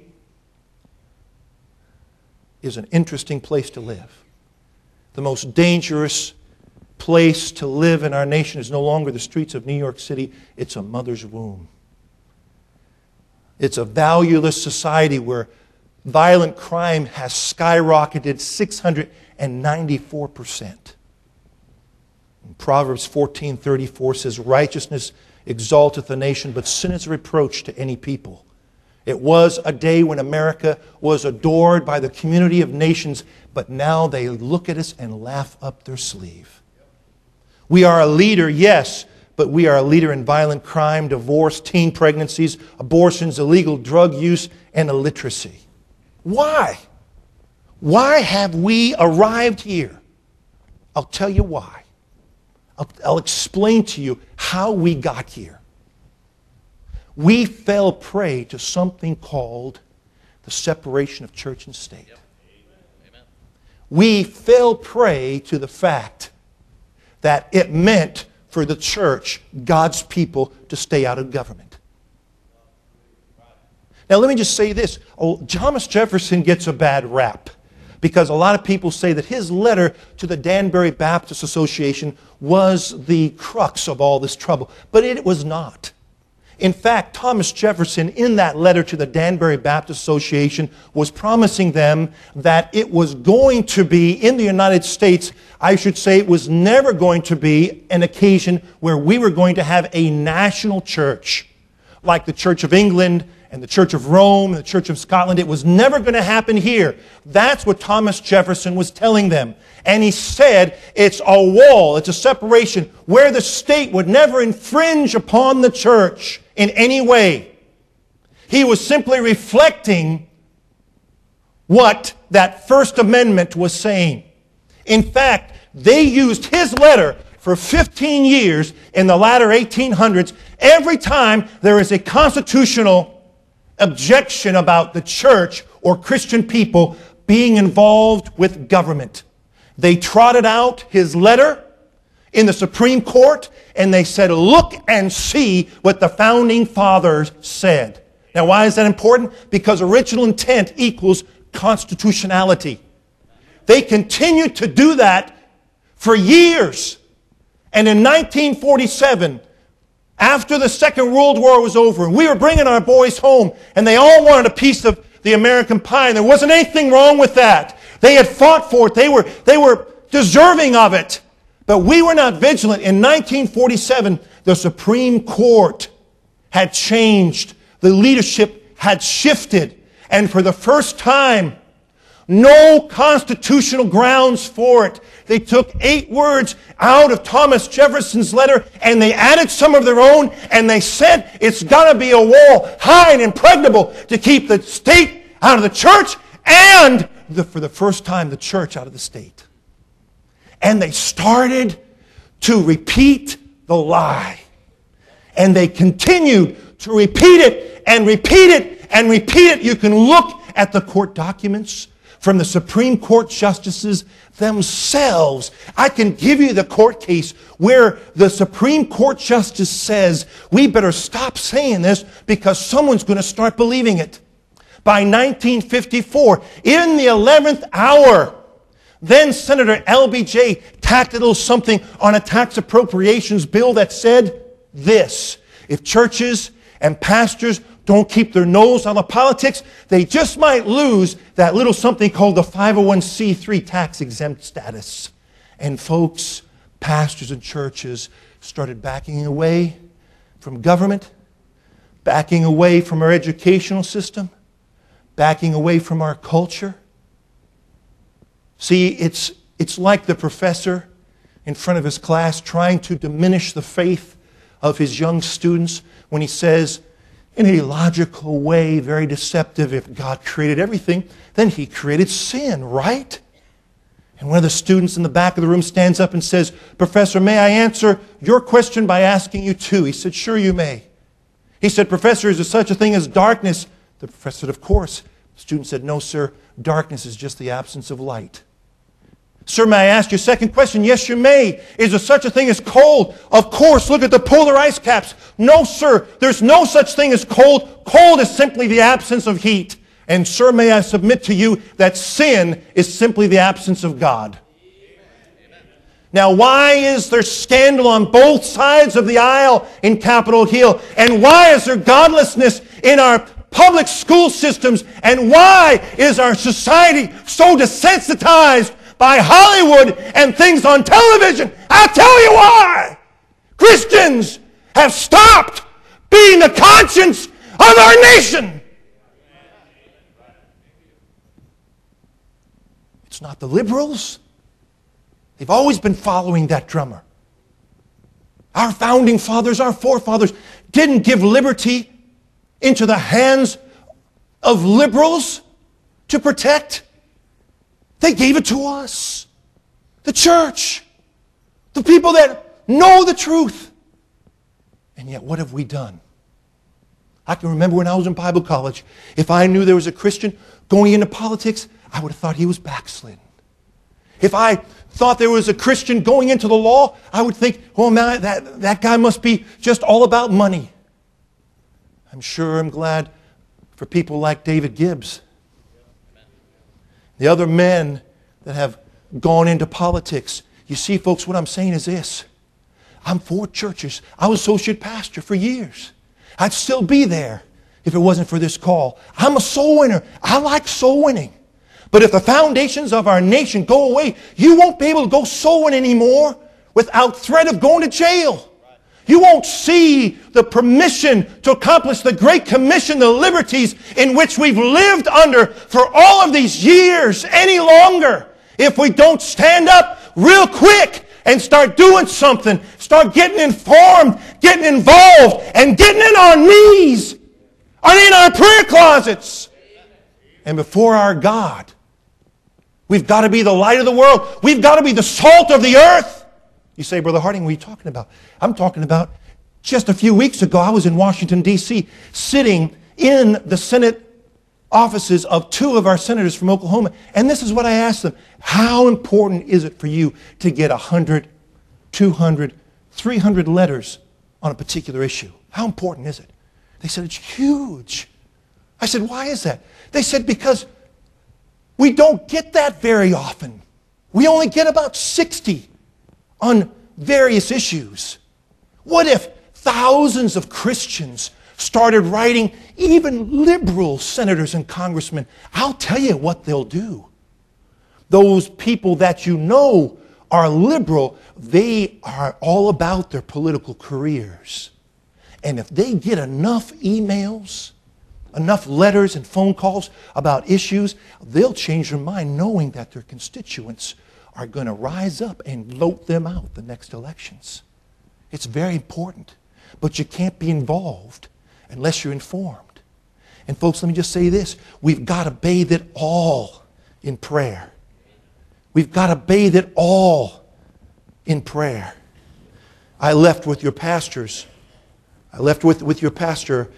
is an interesting place to live. The most dangerous place to live in our nation is no longer the streets of New York City. It's a mother's womb. It's a valueless society where violent crime has skyrocketed six hundred ninety-four percent. Proverbs fourteen thirty-four says, righteousness exalteth a nation, but sin is a reproach to any people. It was a day when America was adored by the community of nations, but now they look at us and laugh up their sleeve. We are a leader, yes, but we are a leader in violent crime, divorce, teen pregnancies, abortions, illegal drug use, and illiteracy. Why? Why have we arrived here? I'll tell you why. I'll, I'll explain to you how we got here. We fell prey to something called the separation of church and state. Yep. Amen. We fell prey to the fact that it meant for the church, God's people, to stay out of government. Now let me just say this. Oh, Thomas Jefferson gets a bad rap because a lot of people say that his letter to the Danbury Baptist Association was the crux of all this trouble. But it was not. In fact, Thomas Jefferson, in that letter to the Danbury Baptist Association, was promising them that it was going to be, in the United States, I should say it was never going to be an occasion where we were going to have a national church, like the Church of England and the Church of Rome and the Church of Scotland. It was never going to happen here. That's what Thomas Jefferson was telling them. And he said it's a wall, it's a separation where the state would never infringe upon the church in any way. He was simply reflecting what that First Amendment was saying. In fact, they used his letter for fifteen years in the latter eighteen hundreds. Every time there is a constitutional objection about the church or Christian people being involved with government, they trotted out his letter in the Supreme Court and they said, look and see what the Founding Fathers said. Now, why is that important? Because original intent equals constitutionality. They continued to do that for years. And in nineteen forty-seven, after the Second World War was over, and we were bringing our boys home, and they all wanted a piece of the American pie, and there wasn't anything wrong with that. They had fought for it. They were, they were deserving of it. But we were not vigilant. In nineteen forty-seven, the Supreme Court had changed. The leadership had shifted. And for the first time, no constitutional grounds for it. They took eight words out of Thomas Jefferson's letter and they added some of their own and they said it's got to be a wall high and impregnable to keep the state out of the church and, the, for the first time, the church out of the state. And they started to repeat the lie. And they continued to repeat it and repeat it and repeat it. You can look at the court documents from the Supreme Court justices themselves. I can give you the court case where the Supreme Court justice says, we better stop saying this because someone's going to start believing it. By nineteen fifty-four, in the eleventh hour, then Senator L B J tacked a little something on a tax appropriations bill that said this: if churches and pastors don't keep their nose on the politics, they just might lose that little something called the five oh one c three tax-exempt status. And folks, pastors and churches started backing away from government, backing away from our educational system, backing away from our culture. See, it's, it's like the professor in front of his class trying to diminish the faith of his young students when he says, in a logical way, very deceptive, if God created everything, then He created sin, right? And one of the students in the back of the room stands up and says, Professor, may I answer your question by asking you too? He said, sure you may. He said, Professor, is there such a thing as darkness? The professor said, of course. The student said, no, sir, darkness is just the absence of light. Sir, may I ask you a second question? Yes, you may. Is there such a thing as cold? Of course. Look at the polar ice caps. No, sir. There's no such thing as cold. Cold is simply the absence of heat. And, sir, may I submit to you that sin is simply the absence of God. Amen. Now, why is there scandal on both sides of the aisle in Capitol Hill? And why is there godlessness in our public school systems? And why is our society so desensitized by Hollywood and things on television? I'll tell you why. Christians have stopped being the conscience of our nation. It's not the liberals. They've always been following that drummer. Our founding fathers, our forefathers, didn't give liberty into the hands of liberals to protect. They gave it to us. The church. The people that know the truth. And yet, what have we done? I can remember when I was in Bible college, if I knew there was a Christian going into politics, I would have thought he was backslidden. If I thought there was a Christian going into the law, I would think, oh man, that, that guy must be just all about money. I'm sure I'm glad for people like David Gibbs. The other men that have gone into politics. You see, folks, what I'm saying is this. I'm for churches. I was associate pastor for years. I'd still be there if it wasn't for this call. I'm a soul winner. I like soul winning. But if the foundations of our nation go away, you won't be able to go soul winning anymore without threat of going to jail. You won't see the permission to accomplish the Great Commission, the liberties in which we've lived under for all of these years any longer if we don't stand up real quick and start doing something, start getting informed, getting involved, and getting in our knees and in our prayer closets. And before our God, we've got to be the light of the world. We've got to be the salt of the earth. You say, Brother Harding, what are you talking about? I'm talking about just a few weeks ago, I was in Washington, D C, sitting in the Senate offices of two of our senators from Oklahoma. And this is what I asked them. How important is it for you to get one hundred, two hundred, three hundred letters on a particular issue? How important is it? They said, it's huge. I said, why is that? They said, because we don't get that very often. We only get about sixty on various issues. What if thousands of Christians started writing, even liberal senators and congressmen? I'll tell you what they'll do. Those people that you know are liberal, they are all about their political careers. And if they get enough emails, enough letters and phone calls about issues, they'll change their mind knowing that their constituents are going to rise up and vote them out the next elections. It's very important. But you can't be involved unless you're informed. And folks, let me just say this. We've got to bathe it all in prayer. We've got to bathe it all in prayer. I left with your pastors. I left with, with your pastor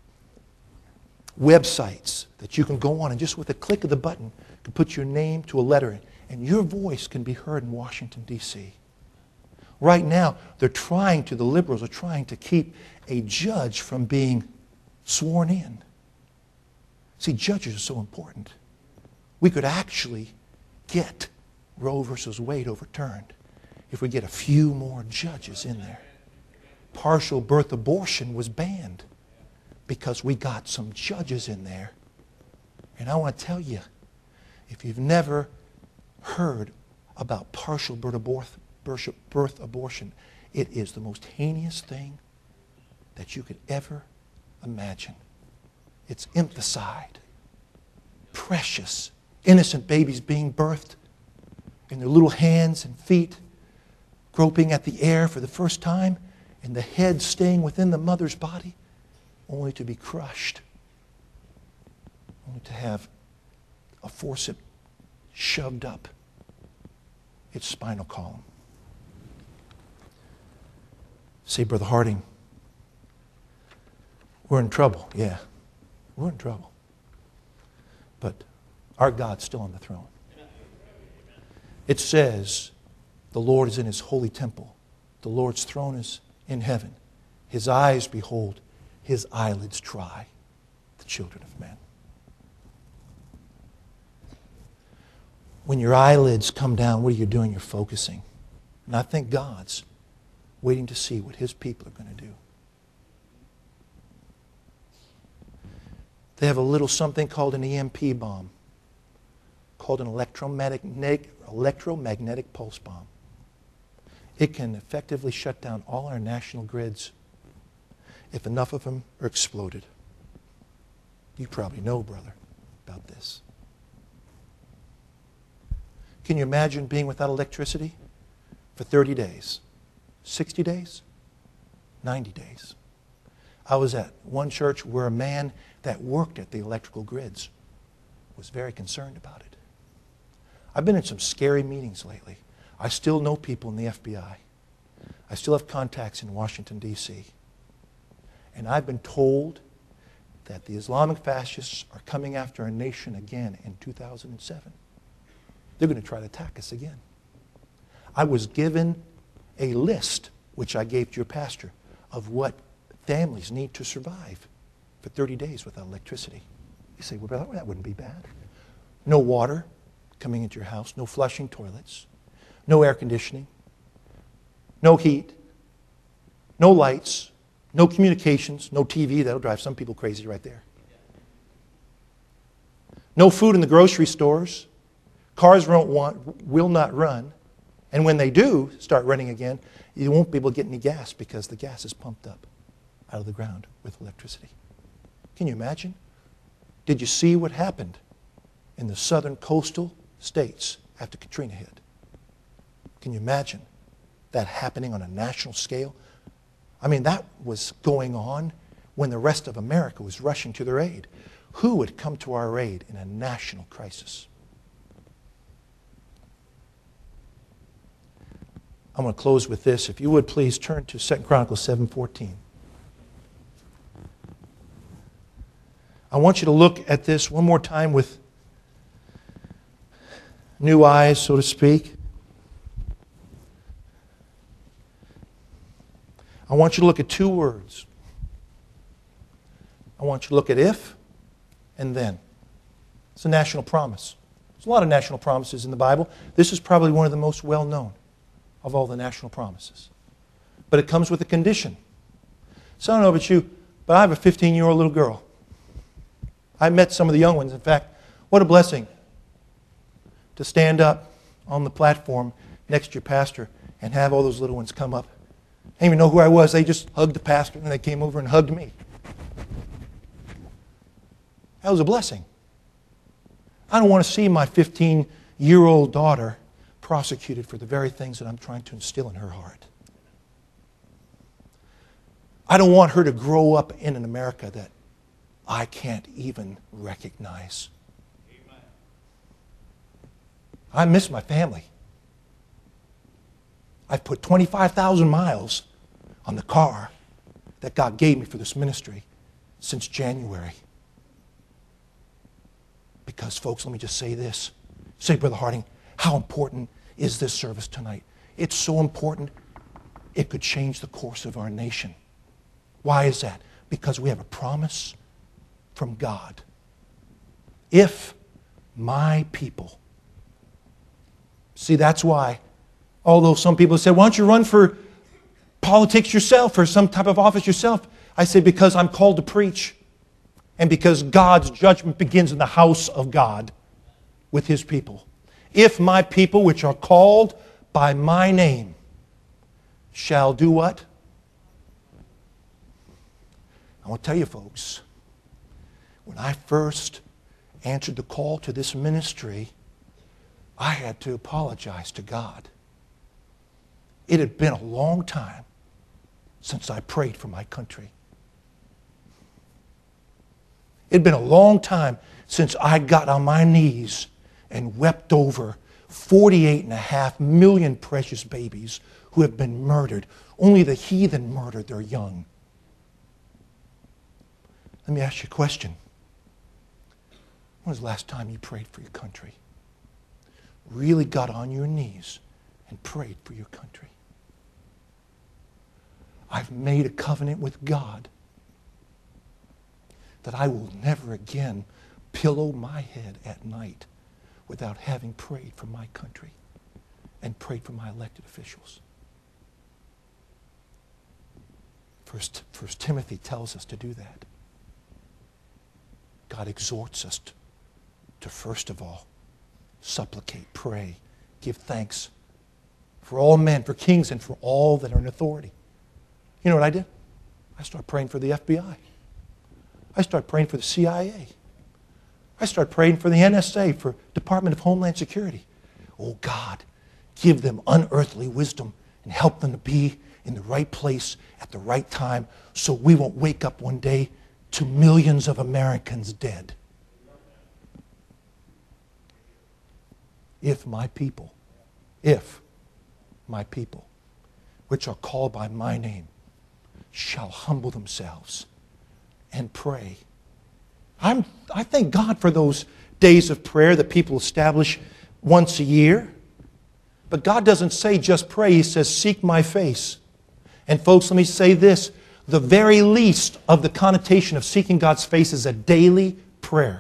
websites that you can go on and just with a click of the button, you can put your name to a letter in. And your voice can be heard in Washington, D C Right now, they're trying to, the liberals are trying to keep a judge from being sworn in. See, judges are so important. We could actually get Roe versus Wade overturned if we get a few more judges in there. Partial birth abortion was banned because we got some judges in there. And I want to tell you, if you've never heard about partial birth, birth, birth abortion, it is the most heinous thing that you could ever imagine. It's infanticide. Precious, innocent babies being birthed in their little hands and feet, groping at the air for the first time, and the head staying within the mother's body, only to be crushed, only to have a forceps shoved up its spinal column. Say, Brother Harding, we're in trouble. Yeah, we're in trouble. But our God's still on the throne. It says the Lord is in His holy temple. The Lord's throne is in heaven. His eyes behold, His eyelids try the children of men. When your eyelids come down, what are you doing? You're focusing. And I think God's waiting to see what His people are going to do. They have a little something called an E M P bomb, called an electromagnetic, electromagnetic pulse bomb. It can effectively shut down all our national grids if enough of them are exploded. You probably know, brother, about this. Can you imagine being without electricity for thirty days, sixty days, ninety days? I was at one church where a man that worked at the electrical grids was very concerned about it. I've been in some scary meetings lately. I still know people in the F B I. I still have contacts in Washington, D C And I've been told that the Islamic fascists are coming after our nation again in two thousand seven. They're going to try to attack us again. I was given a list, which I gave to your pastor, of what families need to survive for thirty days without electricity. You say, well, that wouldn't be bad. No water coming into your house, no flushing toilets, no air conditioning, no heat, no lights, no communications, no T V. That'll drive some people crazy right there. No food in the grocery stores. Cars won't want, will not run. And when they do start running again, you won't be able to get any gas because the gas is pumped up out of the ground with electricity. Can you imagine? Did you see what happened in the southern coastal states after Katrina hit? Can you imagine that happening on a national scale? I mean, that was going on when the rest of America was rushing to their aid. Who would come to our aid in a national crisis? I'm going to close with this. If you would please turn to Second Chronicles seven fourteen. I want you to look at this one more time with new eyes, so to speak. I want you to look at two words. I want you to look at if and then. It's a national promise. There's a lot of national promises in the Bible. This is probably one of the most well-known of all the national promises. But it comes with a condition. So I don't know about you, but I have a fifteen-year-old little girl. I met some of the young ones. In fact, what a blessing to stand up on the platform next to your pastor and have all those little ones come up. I didn't even know who I was. They just hugged the pastor and they came over and hugged me. That was a blessing. I don't want to see my fifteen-year-old daughter prosecuted for the very things that I'm trying to instill in her heart. I don't want her to grow up in an America that I can't even recognize. Amen. I miss my family. I've put twenty-five thousand miles on the car that God gave me for this ministry since January. Because, folks, let me just say this. Say, Brother Harding, how important is this service tonight? It's so important, it could change the course of our nation. Why is that? Because we have a promise from God. If my people. See, that's why, although some people say, why don't you run for politics yourself or some type of office yourself? I say, because I'm called to preach. and because God's judgment begins in the house of God with His people. If my people which are called by my name shall do what? I want to tell you folks, when I first answered the call to this ministry, I had to apologize to God. It had been a long time since I prayed for my country. It had been a long time since I got on my knees and wept over forty-eight and a half million precious babies who have been murdered. Only the heathen murdered their young. Let me ask you a question. When was the last time you prayed for your country? Really got on your knees and prayed for your country? I've made a covenant with God that I will never again pillow my head at night without having prayed for my country and prayed for my elected officials. First, First Timothy tells us to do that. God exhorts us to, to first of all supplicate, pray, give thanks for all men, for kings, and for all that are in authority. You know what I did? I started praying for the F B I. I started praying for the C I A. I started praying for the N S A, for Department of Homeland Security. Oh God, give them unearthly wisdom and help them to be in the right place at the right time so we won't wake up one day to millions of Americans dead. If my people, if my people, which are called by my name, shall humble themselves and pray. I'm, I thank God for those days of prayer that people establish once a year. But God doesn't say just pray. He says, seek my face. And folks, let me say this. The very least of the connotation of seeking God's face is a daily prayer.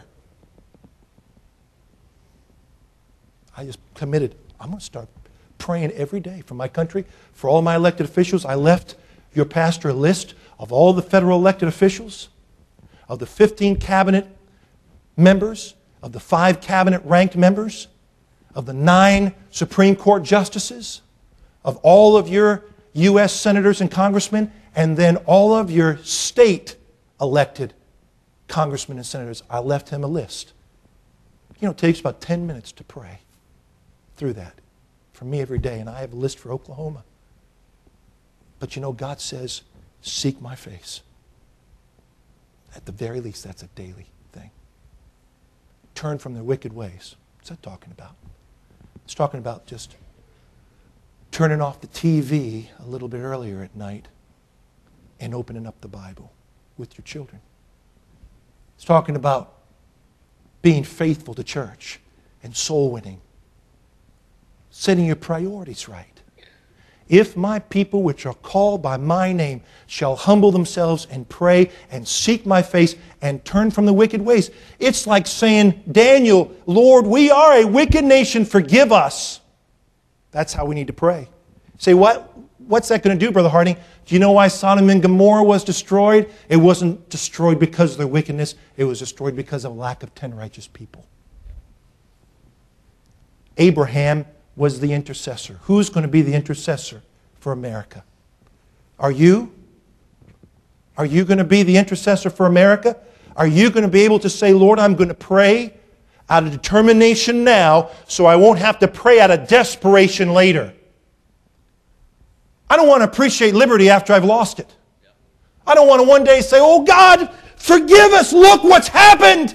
I just committed. I'm going to start praying every day for my country, for all my elected officials. I left your pastor a list of all the federal elected officials, of the fifteen cabinet members, of the five cabinet ranked members, of the nine Supreme Court justices, of all of your U S senators and congressmen, and then all of your state elected congressmen and senators. I left him a list. You know, it takes about ten minutes to pray through that for me every day, and I have a list for Oklahoma. But you know, God says, seek my face. At the very least, that's a daily thing. Turn from their wicked ways. What's that talking about? It's talking about just turning off the T V a little bit earlier at night and opening up the Bible with your children. It's talking about being faithful to church and soul winning. Setting your priorities right. If my people which are called by my name shall humble themselves and pray and seek my face and turn from the wicked ways. It's like saying, Daniel, Lord, we are a wicked nation, forgive us. That's how we need to pray. Say, what? What's that going to do, Brother Harding? Do you know why Sodom and Gomorrah was destroyed? It wasn't destroyed because of their wickedness. It was destroyed because of a lack of ten righteous people. Abraham was the intercessor. Who's going to be the intercessor for America? Are you? Are you going to be the intercessor for America? Are you going to be able to say, Lord, I'm going to pray out of determination now so I won't have to pray out of desperation later? I don't want to appreciate liberty after I've lost it. I don't want to one day say, oh God, forgive us, look what's happened.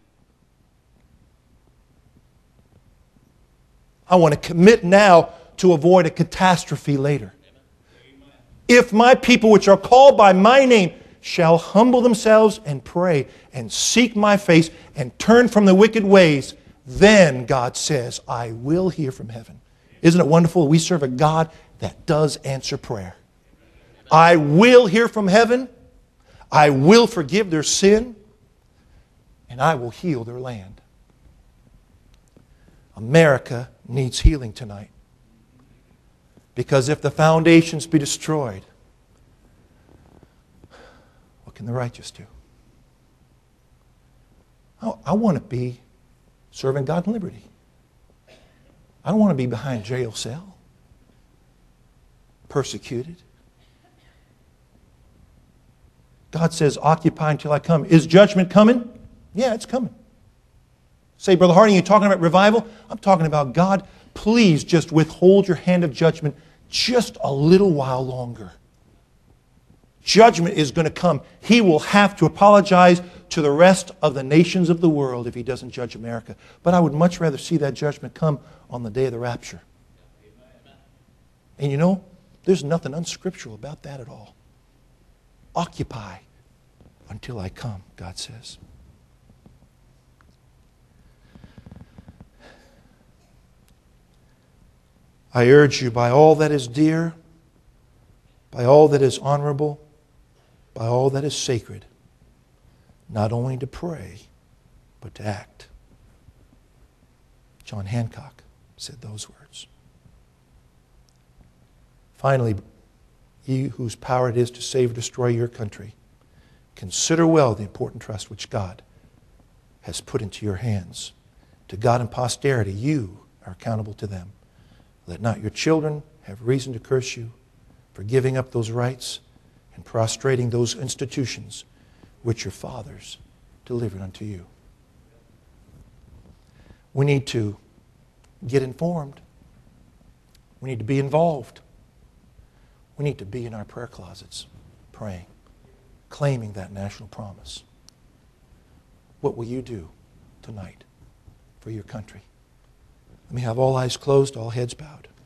I want to commit now to avoid a catastrophe later. Amen. If my people which are called by my name shall humble themselves and pray and seek my face and turn from the wicked ways, then God says, I will hear from heaven. Isn't it wonderful? We serve a God that does answer prayer. I will hear from heaven. I will forgive their sin. And I will heal their land. America needs healing tonight. Because if the foundations be destroyed, what can the righteous do? I, I want to be serving God in liberty. I don't want to be behind jail cell, persecuted. God says, occupy until I come. Is judgment coming? Yeah, it's coming. Say, Brother Harding, you're talking about revival? I'm talking about, God, please just withhold your hand of judgment just a little while longer. Judgment is going to come. He will have to apologize to the rest of the nations of the world if he doesn't judge America. But I would much rather see that judgment come on the day of the rapture. And you know, there's nothing unscriptural about that at all. Occupy until I come, God says. I urge you by all that is dear, by all that is honorable, by all that is sacred, not only to pray, but to act. John Hancock said those words. Finally, ye whose power it is to save or destroy your country, consider well the important trust which God has put into your hands. To God and posterity, you are accountable to them. Let not your children have reason to curse you for giving up those rights and prostrating those institutions which your fathers delivered unto you. We need to get informed. We need to be involved. We need to be in our prayer closets, praying, claiming that national promise. What will you do tonight for your country? Let me have all eyes closed, all heads bowed.